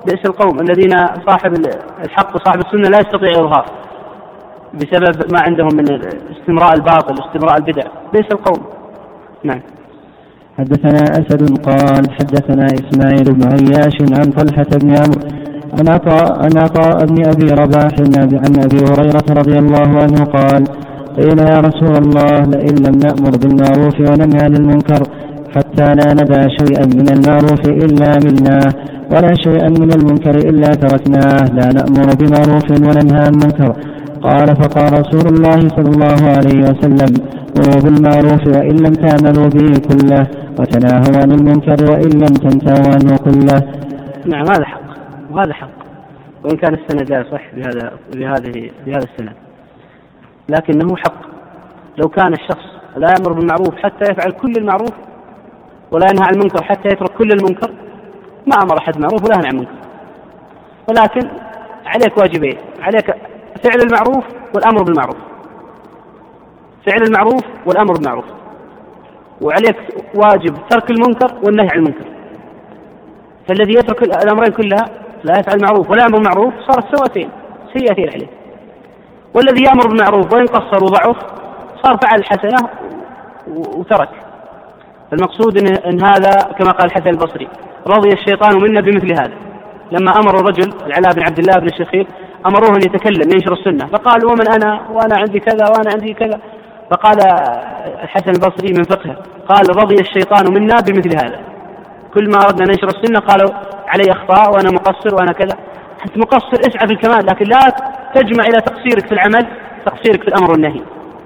بئس القوم الذين صاحب الحق وصاحب السنة لا يستطيع إظهار بسبب ما عندهم من استمراء الباطل واستمراء البدع. بئس القوم. نعم. حدثنا أسد قال حدثنا إسماعيل بن عياش عن طلحة بن عمرو عن عطاء عن عطاء بن أبي رباح عن أبي هريرة رضي الله عنه قال قيل يا رسول الله لئن لم نأمر بالمعروف وننهى عن المنكر حتى لا ندع شيئا من المعروف إلا عملناه ولا شيئا من المنكر إلا تركناه لا نأمر بمعروف وننهى عن منكر. قال فقال رسول الله صلى الله عليه وسلم مروا بالمعروف وإن لم تعملوا به كله وتناهوا عن المنكر وإن لم تنتهوا عنه كله. نعم هذا حق وهذا حق، وإن كان السند لا يصح بهذا بهذه بهذا السند، لكنه حق. لو كان الشخص لا يأمر بالمعروف حتى يفعل كل المعروف ولا ينهى عن المنكر حتى يترك كل المنكر ما أمر أحد معروف ولا ينهى عن المنكر. ولكن عليك واجبين، عليك فعل المعروف والأمر بالمعروف، فعل المعروف والأمر بالمعروف، وعليك واجب ترك المنكر والنهي عن المنكر. فالذي يترك الأمرين كلها لا يفعل المعروف ولا يأمر بالمعروف صارت سواتين سيئتين عليه، والذي يأمر بالمعروف وإن قصر وضعف صار فعل الحسنة وترك. فالمقصود إن, إن هذا كما قال الحسن البصري رضي الشيطان منا بمثل هذا. لما أمر الرجل العلاء بن عبد الله بن الشخير أمروه أن يتكلم ينشر السنة، فقال ومن أنا وأنا عندي كذا وأنا عندي كذا، فقال الحسن البصري من فقهه قال رضي الشيطان منا بمثل هذا. كل ما أردنا ننشر السنة قالوا علي أخطاء وأنا مقصر وأنا كذا. أنت مقصر اسعى في الكمال، لكن لا تجمع إلى تقصيرك في العمل تقصيرك في الأمر والنهي.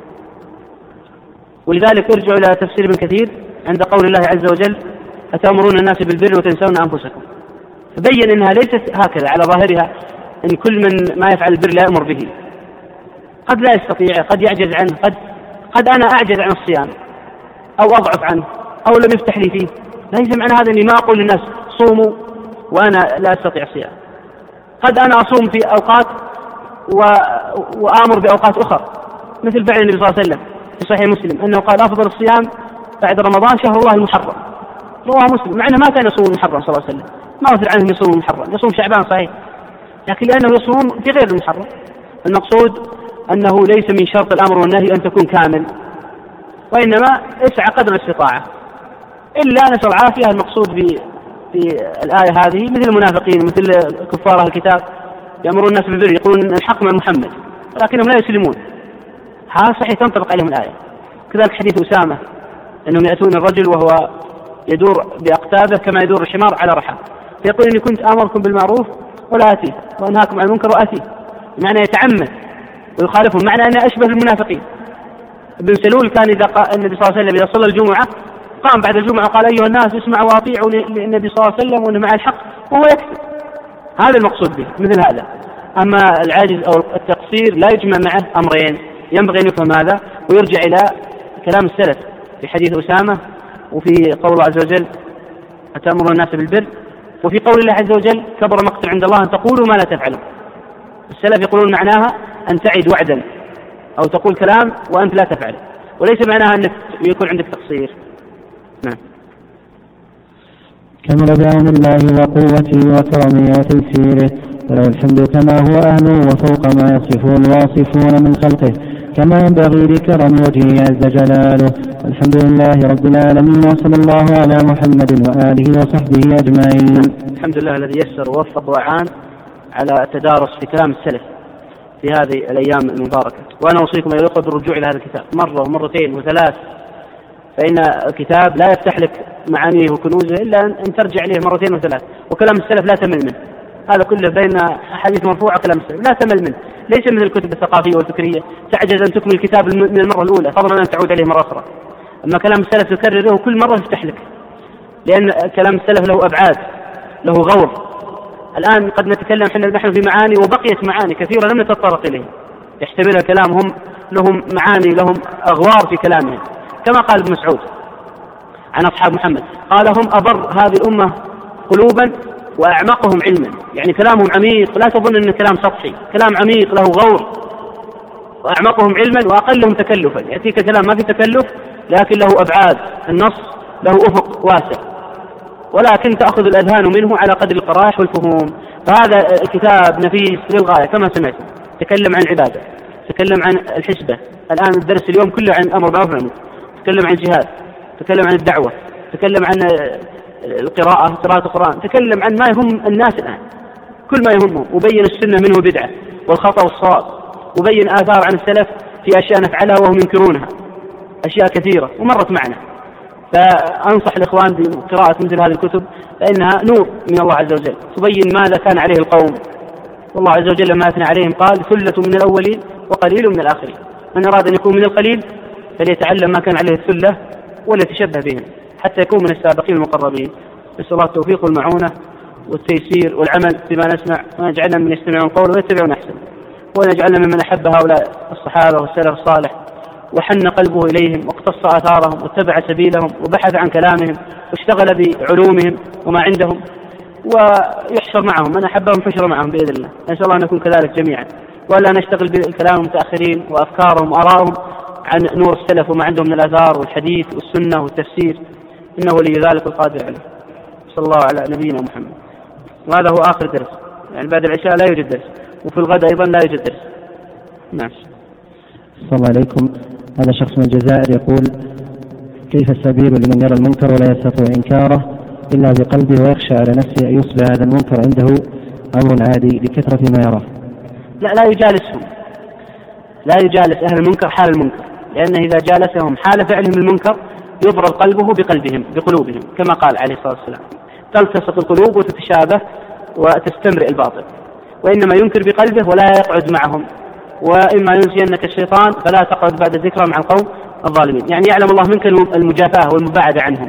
ولذلك يرجع إلى تفسير ابن كثير عند قول الله عز وجل أتأمرون الناس بالبر وتنسون أنفسكم، فبين أنها ليست هكذا على ظاهرها أن كل من ما يفعل البر لا يأمر به. قد لا يستطيع، قد يعجز عنه، قد, قد أنا أعجز عن الصيام أو أضعف عنه أو لم يفتح لي فيه. ليس معنى هذا أني ما أقول للناس صوموا وأنا لا أستطيع الصيام. قد أنا أصوم في أوقات و... وآمر بأوقات أخرى، مثل فعل النبي صلى الله عليه وسلم في صحيح مسلم أنه قال أفضل الصيام بعد رمضان شهر الله المحرم، رواه مسلم، مع أنه ما كان يصوم المحرم صلى الله عليه وسلم، ما وثر عنه يصوم المحرم، يصوم شعبان صحيح، لكن لأنه يصوم في غير المحرم. المقصود أنه ليس من شرط الأمر والنهي أن تكون كامل، وإنما اسعى قدر الاستطاعة، إلا نسأل العافية. المقصود في الآية هذه مثل المنافقين مثل كفار أهل الكتاب يأمرون الناس بالبر يقولون الحق مع محمد ولكنهم لا يسلمون، هذا صحيح تنطبق عليهم الآية. كذلك حديث أسامة أنهم يأتون الرجل وهو يدور بأقتابه كما يدور الحمار على رحى، فيقول إني كنت آمركم بالمعروف ولا أتيه وأنهاكم عن المنكر وأتيه، بمعنى يتعمد ويخالفهم، معنى أنه أشبه بالمنافقين. ابن سلول كان إذا قال النبي صلى الله عليه وسلم إذا صلى الجمعة قام بعد الجمعة وقال أيها الناس اسمعوا واطيعوا للنبي صلى الله عليه وسلم وأنه مع الحق، وهو يكفي. هذا المقصود به مثل هذا. أما العاجز أو التقصير لا يجمع معه أمرين، ينبغي أن يفهم هذا ويرجع إلى كلام السلف في حديث أسامة، وفي قول الله عز وجل أتأمرون الناس بالبر، وفي قول الله عز وجل كبر مقتا عند الله أن تقولوا ما لا تفعلون. السلف يقولون معناها أن تعد وعدا أو تقول كلام وأنت لا تفعل، وليس معناها أن يكون عندك تقصير. نعم. كمل بعون الله وقوته وكرمه وتيسيره، وله الحمد كما هو أهله وفوق ما يصفه الواصفون من خلقه، كما ينبغي لكرم وجهه عز جلاله. الحمد لله رب العالمين، وصلى الله على محمد وآله وصحبه أجمعين. الحمد لله الذي يسر ووفق وأعان على التدارس في كلام السلف في هذه الأيام المباركة. وأنا أوصيكم أيها الأخوة بالرجوع إلى هذا الكتاب مرة ومرتين وثلاث، فإن الكتاب لا يفتح لك معانيه وكنوزه إلا أن ترجع إليه مرتين وثلاث. وكلام السلف لا تمل منه، هذا كله بين حديث مرفوع كلام السلف لا تمل منه، ليس مثل الكتب الثقافية والفكرية تعجز أن تكمل الكتاب من المرة الأولى فضلا أن تعود عليه مرة أخرى. أما كلام السلف تكرره كل مرة يفتح لك، لأن كلام السلف له أبعاد، له غور. الآن قد نتكلم نحن في معاني وبقيت معاني كثيرة لم نتطرق إليه يحتملها كلامهم، لهم معاني، لهم أغوار في كلامهم. كما قال ابن مسعود عن أصحاب محمد قال هم أبر هذه الأمة قلوبا وأعمقهم علما، يعني كلامهم عميق، لا تظن أن كلام سطحي، كلام عميق له غور. وأعمقهم علما وأقلهم تكلفا، يأتيك كلام ما في تكلف لكن له أبعاد، النص له أفق واسع. ولكن تأخذ الأذهان منه على قدر القرائح والفهوم. فهذا كتاب نفيس للغاية كما سمعتم. تكلم عن العبادة، تكلم عن الحسبة، الآن الدرس اليوم كله عن أمر بالمعروف والنهي، تكلم عن الجهاد، تكلم عن الدعوة، تكلم عن القراءة، قراءة القرآن، تكلم عن ما يهم الناس الآن، كل ما يهمهم، وبين السنة منه بدعة والخطأ والصواب، وبين آثار عن السلف في أشياء نفعلها وهم ينكرونها، أشياء كثيرة ومرت معنا. فأنصح الإخوان بقراءة مثل هذه الكتب، فإنها نور من الله عز وجل، تبين ماذا كان عليه القوم. والله عز وجل لما أثنى عليهم قال ثلة من الأولين وقليل من الآخرين. من أراد أن يكون من القليل فليتعلم ما كان عليه الثلة وليتشبه بهم حتى يكون من السابقين المقربين. نسأل الله التوفيق والمعونة والتيسير والعمل بما نسمع، ونجعلنا من يستمعون القول ويتبعون أحسن، ونجعلنا ممن أحب هؤلاء الصحابة والسلف الصالح وحن قلبه إليهم واقتص آثارهم واتبع سبيلهم وبحث عن كلامهم واشتغل بعلومهم وما عندهم، ويحشر معهم، من أحبهم حشر معهم بإذن الله. نسأل الله أن نكون كذلك جميعا، ولا نشتغل بالكلام المتأخرين وأفكارهم وآرائهم عن نور السلف وما عندهم من الآثار والحديث والسنة والتفسير، إنه ولي ذلك القادر عليه. صلى الله على نبينا محمد. وهذا هو آخر درس، يعني بعد العشاء لا يوجد درس، وفي الغد أيضا لا يوجد درس. نعم. صلى الله عليكم. هذا شخص من الجزائر يقول: كيف السبيل لمن يرى المنكر ولا يستطيع إنكاره إلا بقلبه ويخشى على نفسه أن يصبح هذا المنكر عنده أمر عادي لكثرة ما يراه؟ لا لا يجالسهم، لا يجالس أهل المنكر حال المنكر، لأنه إذا جالسهم حال فعلهم المنكر يضرب قلبه بقلبهم بقلوبهم، كما قال عليه الصلاة والسلام: تلتصق القلوب وتتشابه وتستمرئ الباطل. وإنما ينكر بقلبه ولا يقعد معهم، وإما ينسينك الشيطان فلا تقعد بعد الذكرى مع القوم الظالمين. يعني يعلم الله منك المجافاة والمباعدة عنهم،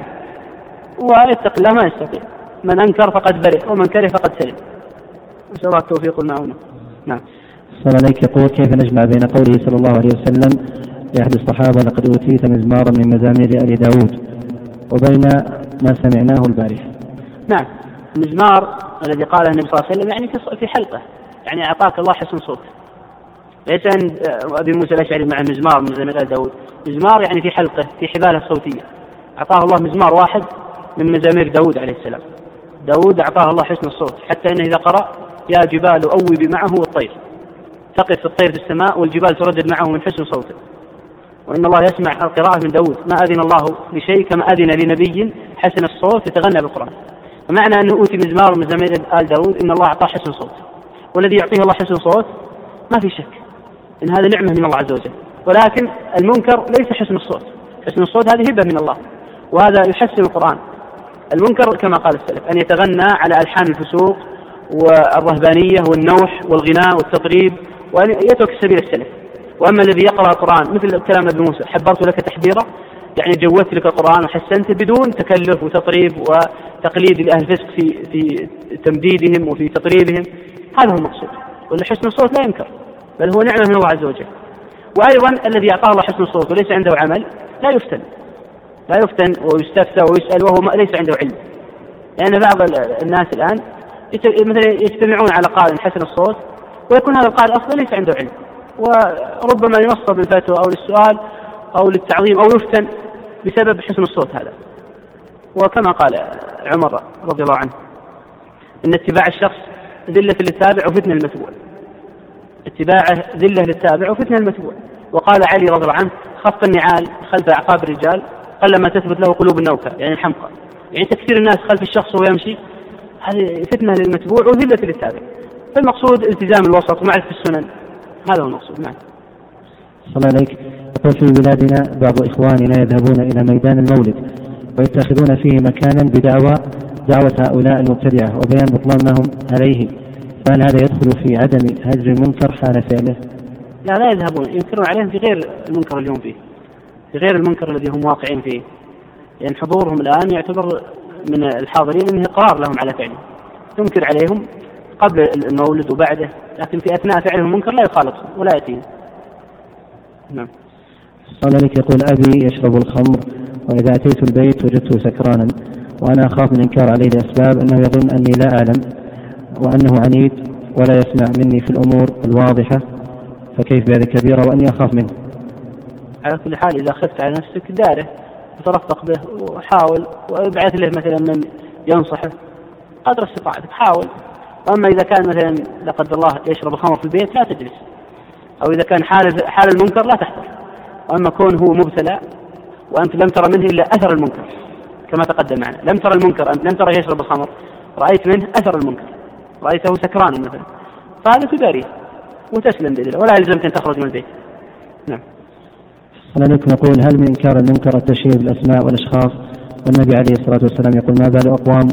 ويتق الله ما يستطيع. من أنكر فقد برئ ومن كره فقد سلم. نسأل الله التوفيق والمعونة. نعم. صلى عليك. يقول: كيف نجمع بين قوله صلى الله عليه وسلم لأحد الصحابة: لقد أوتيت مزمارا من مزامير آل داود، وبين ما سمعناه البارحة؟ نعم، المزمار الذي قاله النبي صلى الله عليه وسلم يعني في حلقه، يعني أعطاك الله حسن صوت. ليس عند أبي موسى الأشعري مع مزمار من مزامير آل داود، مزمار يعني في حلقه في حباله الصوتية. أعطاه الله مزمار واحد من مزامير داود عليه السلام. داود أعطاه الله حسن الصوت، حتى أنه إذا قرأ: يا جبال أوبي معه والطير، تقف الطير في السماء والجبال تردد معه من حسن صوته. وإن الله يسمع القراءة من داود، ما أذن الله لشيء كما أذن لنبي حسن الصوت يتغنى بالقرآن. ومعنى أنه أوتي مزمار من مزامير آل داود إن الله أعطاه حسن صوت، والذي يعطيه الله حسن صوت ما في شك إن هذا نعمة من الله عز وجل. ولكن المنكر ليس حسن الصوت، حسن الصوت هذه هبة من الله، وهذا يحسن القرآن. المنكر كما قال السلف أن يتغنى على ألحان الفسوق والرهبانية والنوح والغناء والتطريب، وأن يترك سبيل السلف. وأما الذي يقرأ القرآن مثل كلام ابن موسى: حبرت لك تحبيرا، يعني جودت لك القرآن وحسنت بدون تكلف وتطريب وتقليد لأهل الفسق في في تمديدهم وفي تطريبهم، هذا هو المقصود. وأن حسن الصوت لا ينكر، بل هو نعمة من الله عز وجل. وأيضا الذي أعطاه الله حسن الصوت وليس عنده عمل لا يفتن، لا يفتن ويستفتى ويسأل وهو ليس عنده علم. لأن بعض الناس الآن مثلا يجتمعون على قارئ حسن الصوت، ويكون هذا القارئ أصلا ليس عنده علم، وربما ينصب للفتوى أو للسؤال أو للتعظيم أو يفتن بسبب حسن الصوت هذا. وكما قال عمر رضي الله عنه: إن اتباع الشخص ذلة للتابع وفتنة للمتبوع. اتباعه ذلة للتابع وفتنة للمتبوع. وقال علي رضي الله عنه: خف النعال خلف أعقاب الرجال قلما تثبت له قلوب النوكة، يعني الحمقى. يعني تكثير الناس خلف الشخص وهو يمشي هذه فتنة للمتبوع وذلة للتابع. فالمقصود التزام الوسط ومعرفة السنن، هذا هو المقصود. نعم. صلى عليك. يقول: في بلادنا بعض إخواننا يذهبون إلى ميدان المولد ويتخذون فيه مكانا بدعوى دعوة هؤلاء المبتدعة وبيان بطلان ما هم عليه، فهل هذا يدخل في عدم هجر المنكر حال فعله؟ لا لا يذهبون، ينكرون عليهم في غير المنكر اللي هم فيه، في غير المنكر الذي هم واقعين فيه. لأن يعني حضورهم الآن يعتبر من الحاضرين أنه إقرار لهم على فعله. تنكر عليهم قبل المولد وبعده، لكن في أثناء فعلهم المنكر لا يخالطهم ولا يأتيهم. نعم. صلى عليك. يقول: أبي يشرب الخمر، وإذا أتيت البيت وجدته سكرانا، وأنا أخاف من إنكار عليه لأسباب أنه يظن أني لا أعلم وأنه عنيد ولا يسمع مني في الأمور الواضحة، فكيف بهذه كبيرة وأني أخاف منه؟ على كل حال إذا خفت على نفسك داره وترفق به وحاول وابعث له مثلا من ينصحه قدر استطاعتك، حاول. وأما إذا كان مثلا لا قدر الله يشرب الخمر في البيت لا تجلس، أو إذا كان حال حال المنكر لا تحضر. وأما كون هو مبتلى وأنت لم ترى منه إلا أثر المنكر كما تقدم معنا، لم ترى المنكر، أنت لم ترى يشرب الخمر، رأيت منه أثر المنكر، رأيته سكران مثلا، فهذا تداريه وتسلم بإذن الله ولا يلزمك أن تخرج من البيت. نعم. أنا لك نقول هل من إنكار المنكر التشهير بالأسماء والأشخاص؟ والنبي عليه الصلاة والسلام يقول ما بال أقوام.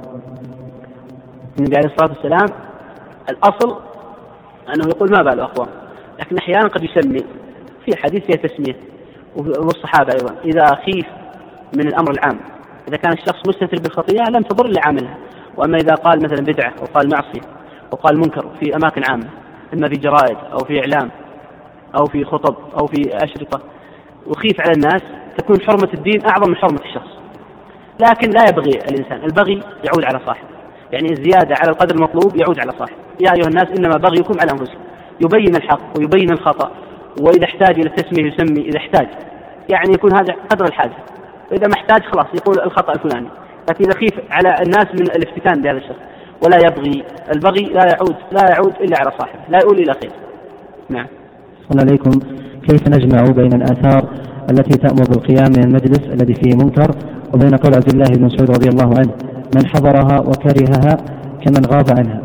النبي عليه الصلاة والسلام الأصل أنه يقول ما بال أقوام، لكن أحيانا قد يسمي في حديث فيها تسمية، والصحابة أيضا إذا خيف من الأمر العام، إذا كان الشخص مستتر بالخطيئة لم تضر لعاملها. وأما إذا قال مثلا بدعة أو قال معصية أو قال منكر في أماكن عامة، إما في جرائد أو في إعلام أو في خطب أو في أشرطة، وخيف على الناس، تكون حرمة الدين أعظم من حرمة الشخص. لكن لا يبغي الإنسان، البغي يعود على صاحبه، يعني الزيادة على القدر المطلوب يعود على صاحبه. يا أيها الناس إنما بغيكم على أنفسكم، يبين الحق ويبين الخطأ، وإذا احتاج إلى التسمية يسمي إذا احتاج، يعني يكون هذا قدر الحاجة، وإذا ما احتاج خلاص يقول الخطأ الفلاني. لكن إذا خيف على الناس من الافتتان بهذا الشخص ولا يبغي، البغي لا يعود لا يعود إلا على صاحبه، لا يؤول إلى خير. نعم. صلى عليكم. كيف نجمع بين الآثار التي تأمر بالقيام من المجلس الذي فيه منكر وبين قول عبد الله بن مسعود رضي الله عنه من حضرها وكرهها كمن غاب عنها؟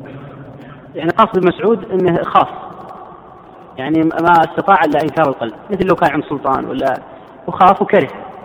يعني قصد مسعود أنه خاص، يعني ما استطاع إلا إنكار القلب، مثل لو كان عند سلطان ولا وخاف وكره،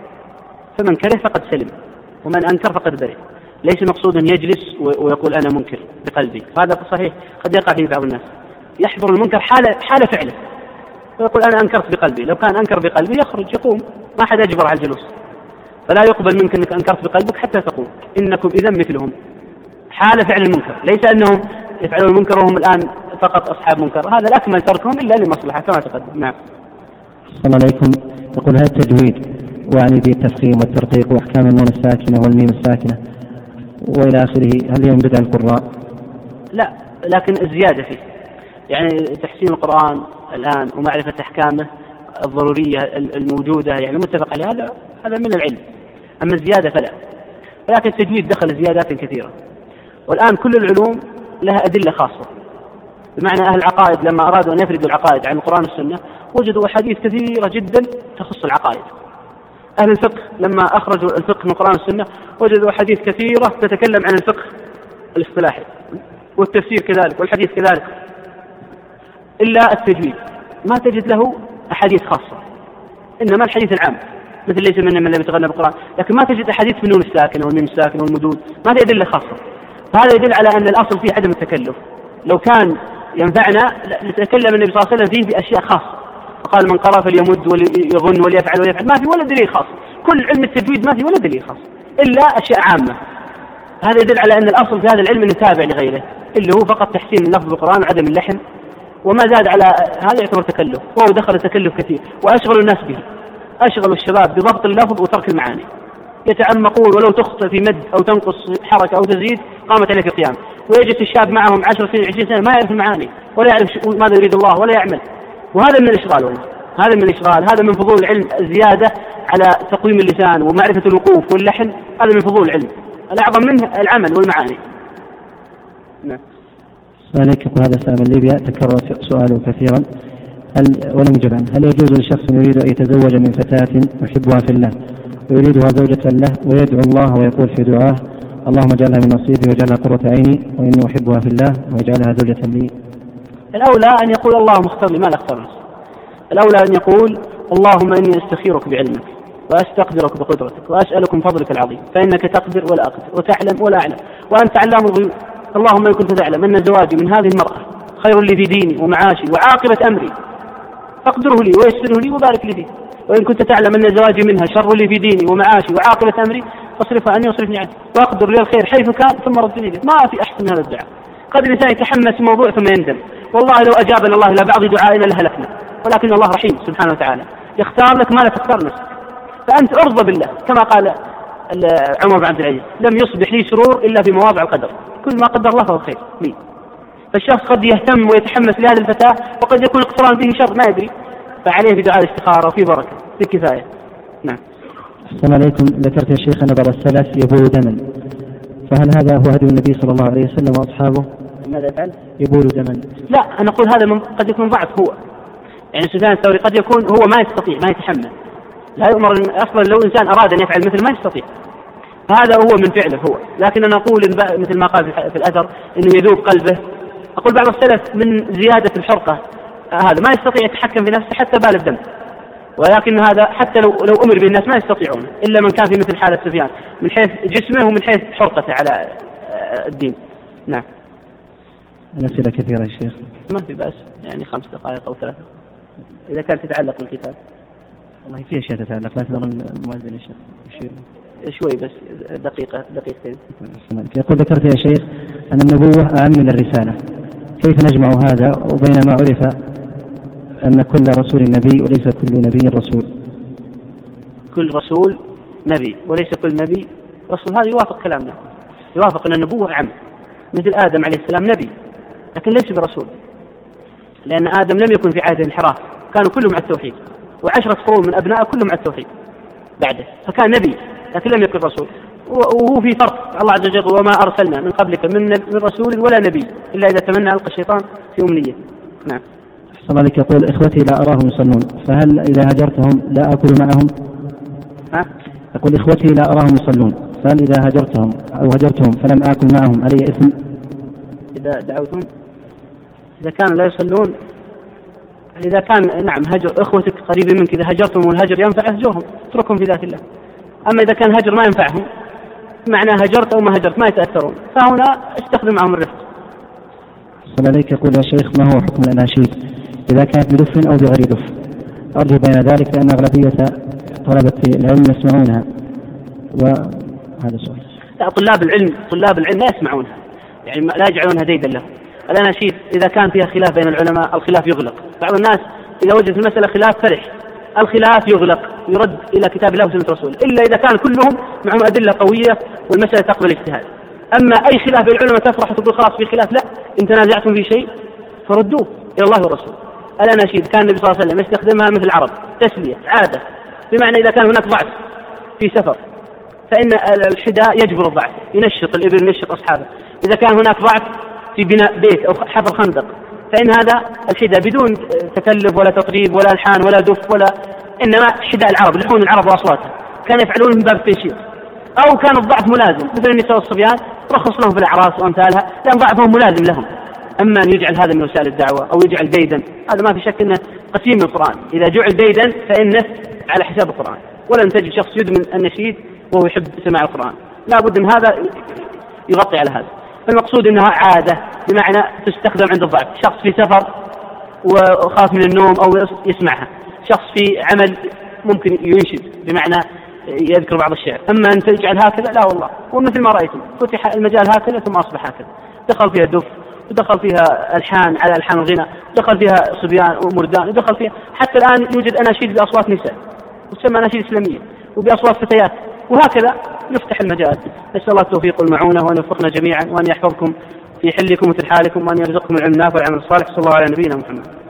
فمن كره فقد سلم ومن أنكر فقد برئ. ليس مقصود أن يجلس ويقول أنا منكر بقلبي، هذا صحيح قد يقع فيه بعض الناس، يحضر المنكر حال حال فعله ويقول أنا أنكرت بقلبي. لو كان أنكر بقلبي يخرج يقوم، ما حد يجبر على الجلوس، فلا يقبل منك أنك أنكرت بقلبك حتى تقوم، إنكم إذا مثلهم حال فعل المنكر، ليس أنهم يفعلون المنكر وهم الآن فقط أصحاب منكر، هذا الأكمل تركهم إلا لمصلحة كما تقدم. نعم. صلى عليكم. يقول هل التجويد وعني به التفخيم والترقيق وأحكام النون الساكنة والميم الساكنة وإلى آخره هل هم بدع القراء؟ لا، لكن الزيادة فيه، يعني تحسين القرآن الآن ومعرفة أحكامه الضرورية الموجودة يعني متفق عليها، هذا هذا من العلم. أما الزيادة فلا، ولكن التجويد دخل زيادات كثيرة، والآن كل العلوم لها أدلة خاصة، بمعنى أهل العقائد لما أرادوا أن يفردوا العقائد عن القرآن والسنة وجدوا أحاديث كثيرة جدا تخص العقائد. أهل الفقه لما أخرجوا الفقه من القرآن والسنة وجدوا أحاديث كثيرة تتكلم عن الفقه الاصطلاحي والتفسير كذلك والحديث كذلك، إلا التجويد ما تجد له أحاديث خاصة، إنما الحديث العام مثل ليس من من لم يتغنى بالقرآن، لكن ما تجد أحاديث في النون الساكنة والميم الساكنة والمدود، ما في أدلة خاصة. فهذا يدل على أن الأصل فيه عدم التكلف. لو كان ينفعنا نتكلم النبي صلى الله عليه وسلم فيه بأشياء خاصة، فقال من قرأ فليمد وليغن وليفعل وليفعل، ما في ولا دليل خاص. كل علم التجويد ما في ولا دليل خاص إلا أشياء عامة. هذا يدل على أن الأصل في هذا العلم أنه تابع لغيره، اللي هو فقط تحسين اللفظ بالقرآن وعدم اللحن، وما زاد على هذا يعتبر تكلف، وهو دخل تكلف كثير وأشغل الناس به، أشغل الشباب بضبط اللفظ وترك المعاني، يتعمقون ولو تخطئ في مد أو تنقص حركة أو تزيد قامت عليك القيام، ويجد الشاب معهم عشر سنين عشرين سنة ما يعرف المعاني ولا يعرف ماذا يريد الله ولا يعمل، وهذا من الإشغال والله. هذا من الإشغال، هذا من فضول العلم الزيادة على تقويم اللسان ومعرفة الوقوف واللحن، هذا من فضول العلم، الأعظم منه العمل والمعاني. نعم. سؤالك يقول هذا سؤال من ليبيا تكرر سؤاله كثيرا هل ولم يجب عنه، هل يجوز لشخص يريد أن يتزوج من فتاة يحبها في الله ويريدها زوجة له ويدعو الله ويقول في دعاه اللهم اجعلها من نصيبي واجعلها قرة عيني وإني أحبها في الله واجعلها زوجة لي؟ الأولى أن يقول اللهم اختر لي ما لا اختار نفسي. الأولى أن يقول اللهم إني أستخيرك بعلمك وأستقدرك بقدرتك وأسألك من فضلك العظيم فإنك تقدر ولا أقدر وتعلم ولا أعلم وأنت علام الغيوب. اللهم إن كنت تعلم أن زواجي من هذه المرأة خير لي في ديني ومعاشي وعاقبة أمري فاقدره لي ويسره لي وبارك لي فيه، وإن كنت تعلم أن زواجي منها شر لي في ديني ومعاشي وعاقبة أمري فاصرفها عني واصرفني عنه وأقدر لي الخير حيث كان ثم ردني به. ما في أحسن من هذا الدعاء. قد الإنسان يتحمس موضوع ثم يندم، والله لو أجابنا الله إلى بعض دعائنا لهلكنا، ولكن الله رحيم سبحانه وتعالى يختار لك ما لا تختار نفسك، فأنت أرضى بالله كما قال عمر بن عبد العزيز لم يصبح لي سرور إلا في مواضع القدر، كل ما قدر الله فهو خير لي. فالشخص قد يهتم ويتحمس لهذه الفتاة وقد يكون اقتران فيه شر ما يدري، فعليه بدعاء الاستخارة وفي بركة في كفاية. نعم. السلام عليكم. ذكرت يا شيخ نظر السلف يبول دما، فهل هذا هو هدي النبي صلى الله عليه وسلم وأصحابه؟ ماذا يفعل؟ يبول دما. لا، أنا أقول هذا من قد يكون ضعف هو، يعني سفيان الثوري قد يكون هو ما يستطيع ما يتحمل، لا يؤمر أصلا لو إنسان أراد أن يفعل مثل ما يستطيع، هذا هو من فعله هو. لكن أنا أقول مثل ما قال في الأثر إنه يذوب قلبه. أقول بعض السلف من زيادة الحرقة هذا ما يستطيع يتحكم في نفسه حتى بال الدم، ولكن هذا حتى لو لو أمر به الناس ما يستطيعون إلا من كان في مثل حالة سفيان من حيث جسمه ومن حيث حرقته على الدين. نعم. الأسئلة كثيرة يا شيخ. ما في بأس، يعني خمس دقائق أو ثلاثة إذا كانت تتعلق بالكتاب. والله في أشياء تتعلق، لا ترى المؤذن يا شيخ يشير شوي بس دقيقة دقيقتين. يقول ذكرت يا شيخ أن النبوة أهم من الرسالة، كيف نجمع هذا وبين ما عرف أن كل رسول نبي وليس كل نبي رسول؟ كل رسول نبي وليس كل نبي رسول، هذا يوافق كلامنا، يوافق أن النبوة عام. مثل آدم عليه السلام نبي لكن ليس برسول، لأن آدم لم يكن في عهده انحراف، كانوا كلهم على التوحيد، وعشرة قرون من أبناء كلهم على التوحيد بعده، فكان نبي لكن لم يكن رسول. وهو في فرق، الله عز وجل وما أرسلنا من قبلك من رسول ولا نبي إلا إذا تمنى ألقى الشيطان في أمنية. نعم. أحسن الله يقول إخوتي لا أراهم يصلون، فهل إذا هجرتهم لا أكل معهم؟ ها؟ يقول إخوتي لا أراهم يصلون، فهل إذا هجرتهم أو هجرتهم فلم آكل معهم علي إثم؟ إذا دعوتهم إذا كانوا لا يصلون، إذا كان نعم هجر أخوتك قريبين منك، إذا هجرتهم والهجر ينفع هجرهم اتركهم في ذات الله. أما إذا كان هجر ما ينفعهم، معنى هجرت أو ما هجرت ما يتأثرون، فهنا استخدم معهم الرفق. صلى عليك. يقول يا شيخ ما هو حكم الأناشيد إذا كانت بدف أو بغير دف؟ أرجو بين ذلك لأن أغلبية طلبة العلم يسمعونها، وهذا سؤال. لا، طلاب العلم طلاب العلم لا يسمعونها، يعني لا يجعلونها ديدا له. الأناشيد إذا كان فيها خلاف بين العلماء الخلاف يغلق. بعض الناس إذا وجد في المسألة خلاف فرح، الخلاف يغلق يرد إلى كتاب الله وسنة رسوله، إلا إذا كان كلهم معهم أدلة قوية والمسألة تقبل اجتهاد. أما أي خلاف بين العلماء تفرح وتقول خلاص في خلاف، لا، إن تنازعتم في شيء فردوه إلى الله والرسول. الأناشيد كان النبي صلى الله عليه وسلم يستخدمها مثل العرب تسلية عادة، بمعنى إذا كان هناك ضعف في سفر فإن الحداء يجبر الضعف، ينشط الإبل ينشط أصحابه. إذا كان هناك ضعف في بناء بيت أو حفر خندق فإن هذا الحداء بدون تكلف ولا تطريب ولا الحان ولا دف ولا، إنما حداء العرب لحون العرب وأصواتها كان يفعلون من باب التنشيط. أو كان الضعف ملازم مثل النساء والصبيان رخص لهم في الأعراس وأمثالها لأن ضعفهم ملازم لهم. أما أن يجعل هذا من وسائل الدعوة أو يجعل ديدا، هذا ما في شك أنه قسيم من القرآن. إذا جعل ديدا فإنه على حساب القرآن، ولن تجد شخص يدمن النشيد وهو يحب سماع القرآن، لا بد من هذا يغطي على هذا. فالمقصود أنها عادة بمعنى تستخدم عند الضعف، شخص في سفر وخاف من النوم أو يسمعها، شخص في عمل ممكن ينشد بمعنى يذكر بعض الشعر. أما أن تجعل هكذا لا والله، ومثل ما رأيتم فتح المجال هكذا ثم أصبح هكذا، دخل فيها دف ودخل فيها ألحان على ألحان الغنى، دخل فيها صبيان ومردان، ودخل فيها حتى الآن يوجد أناشيد بأصوات نساء وتسمى أناشيد إسلامية وبأصوات فتيات، وهكذا يفتح المجال. نسأل الله التوفيق والمعونة وأن يوفقنا جميعا وأن يحفظكم في حلكم وفي حالكم وأن يرزقكم العلم النافع والعمل الصالح. صلى الله على نبينا محمد.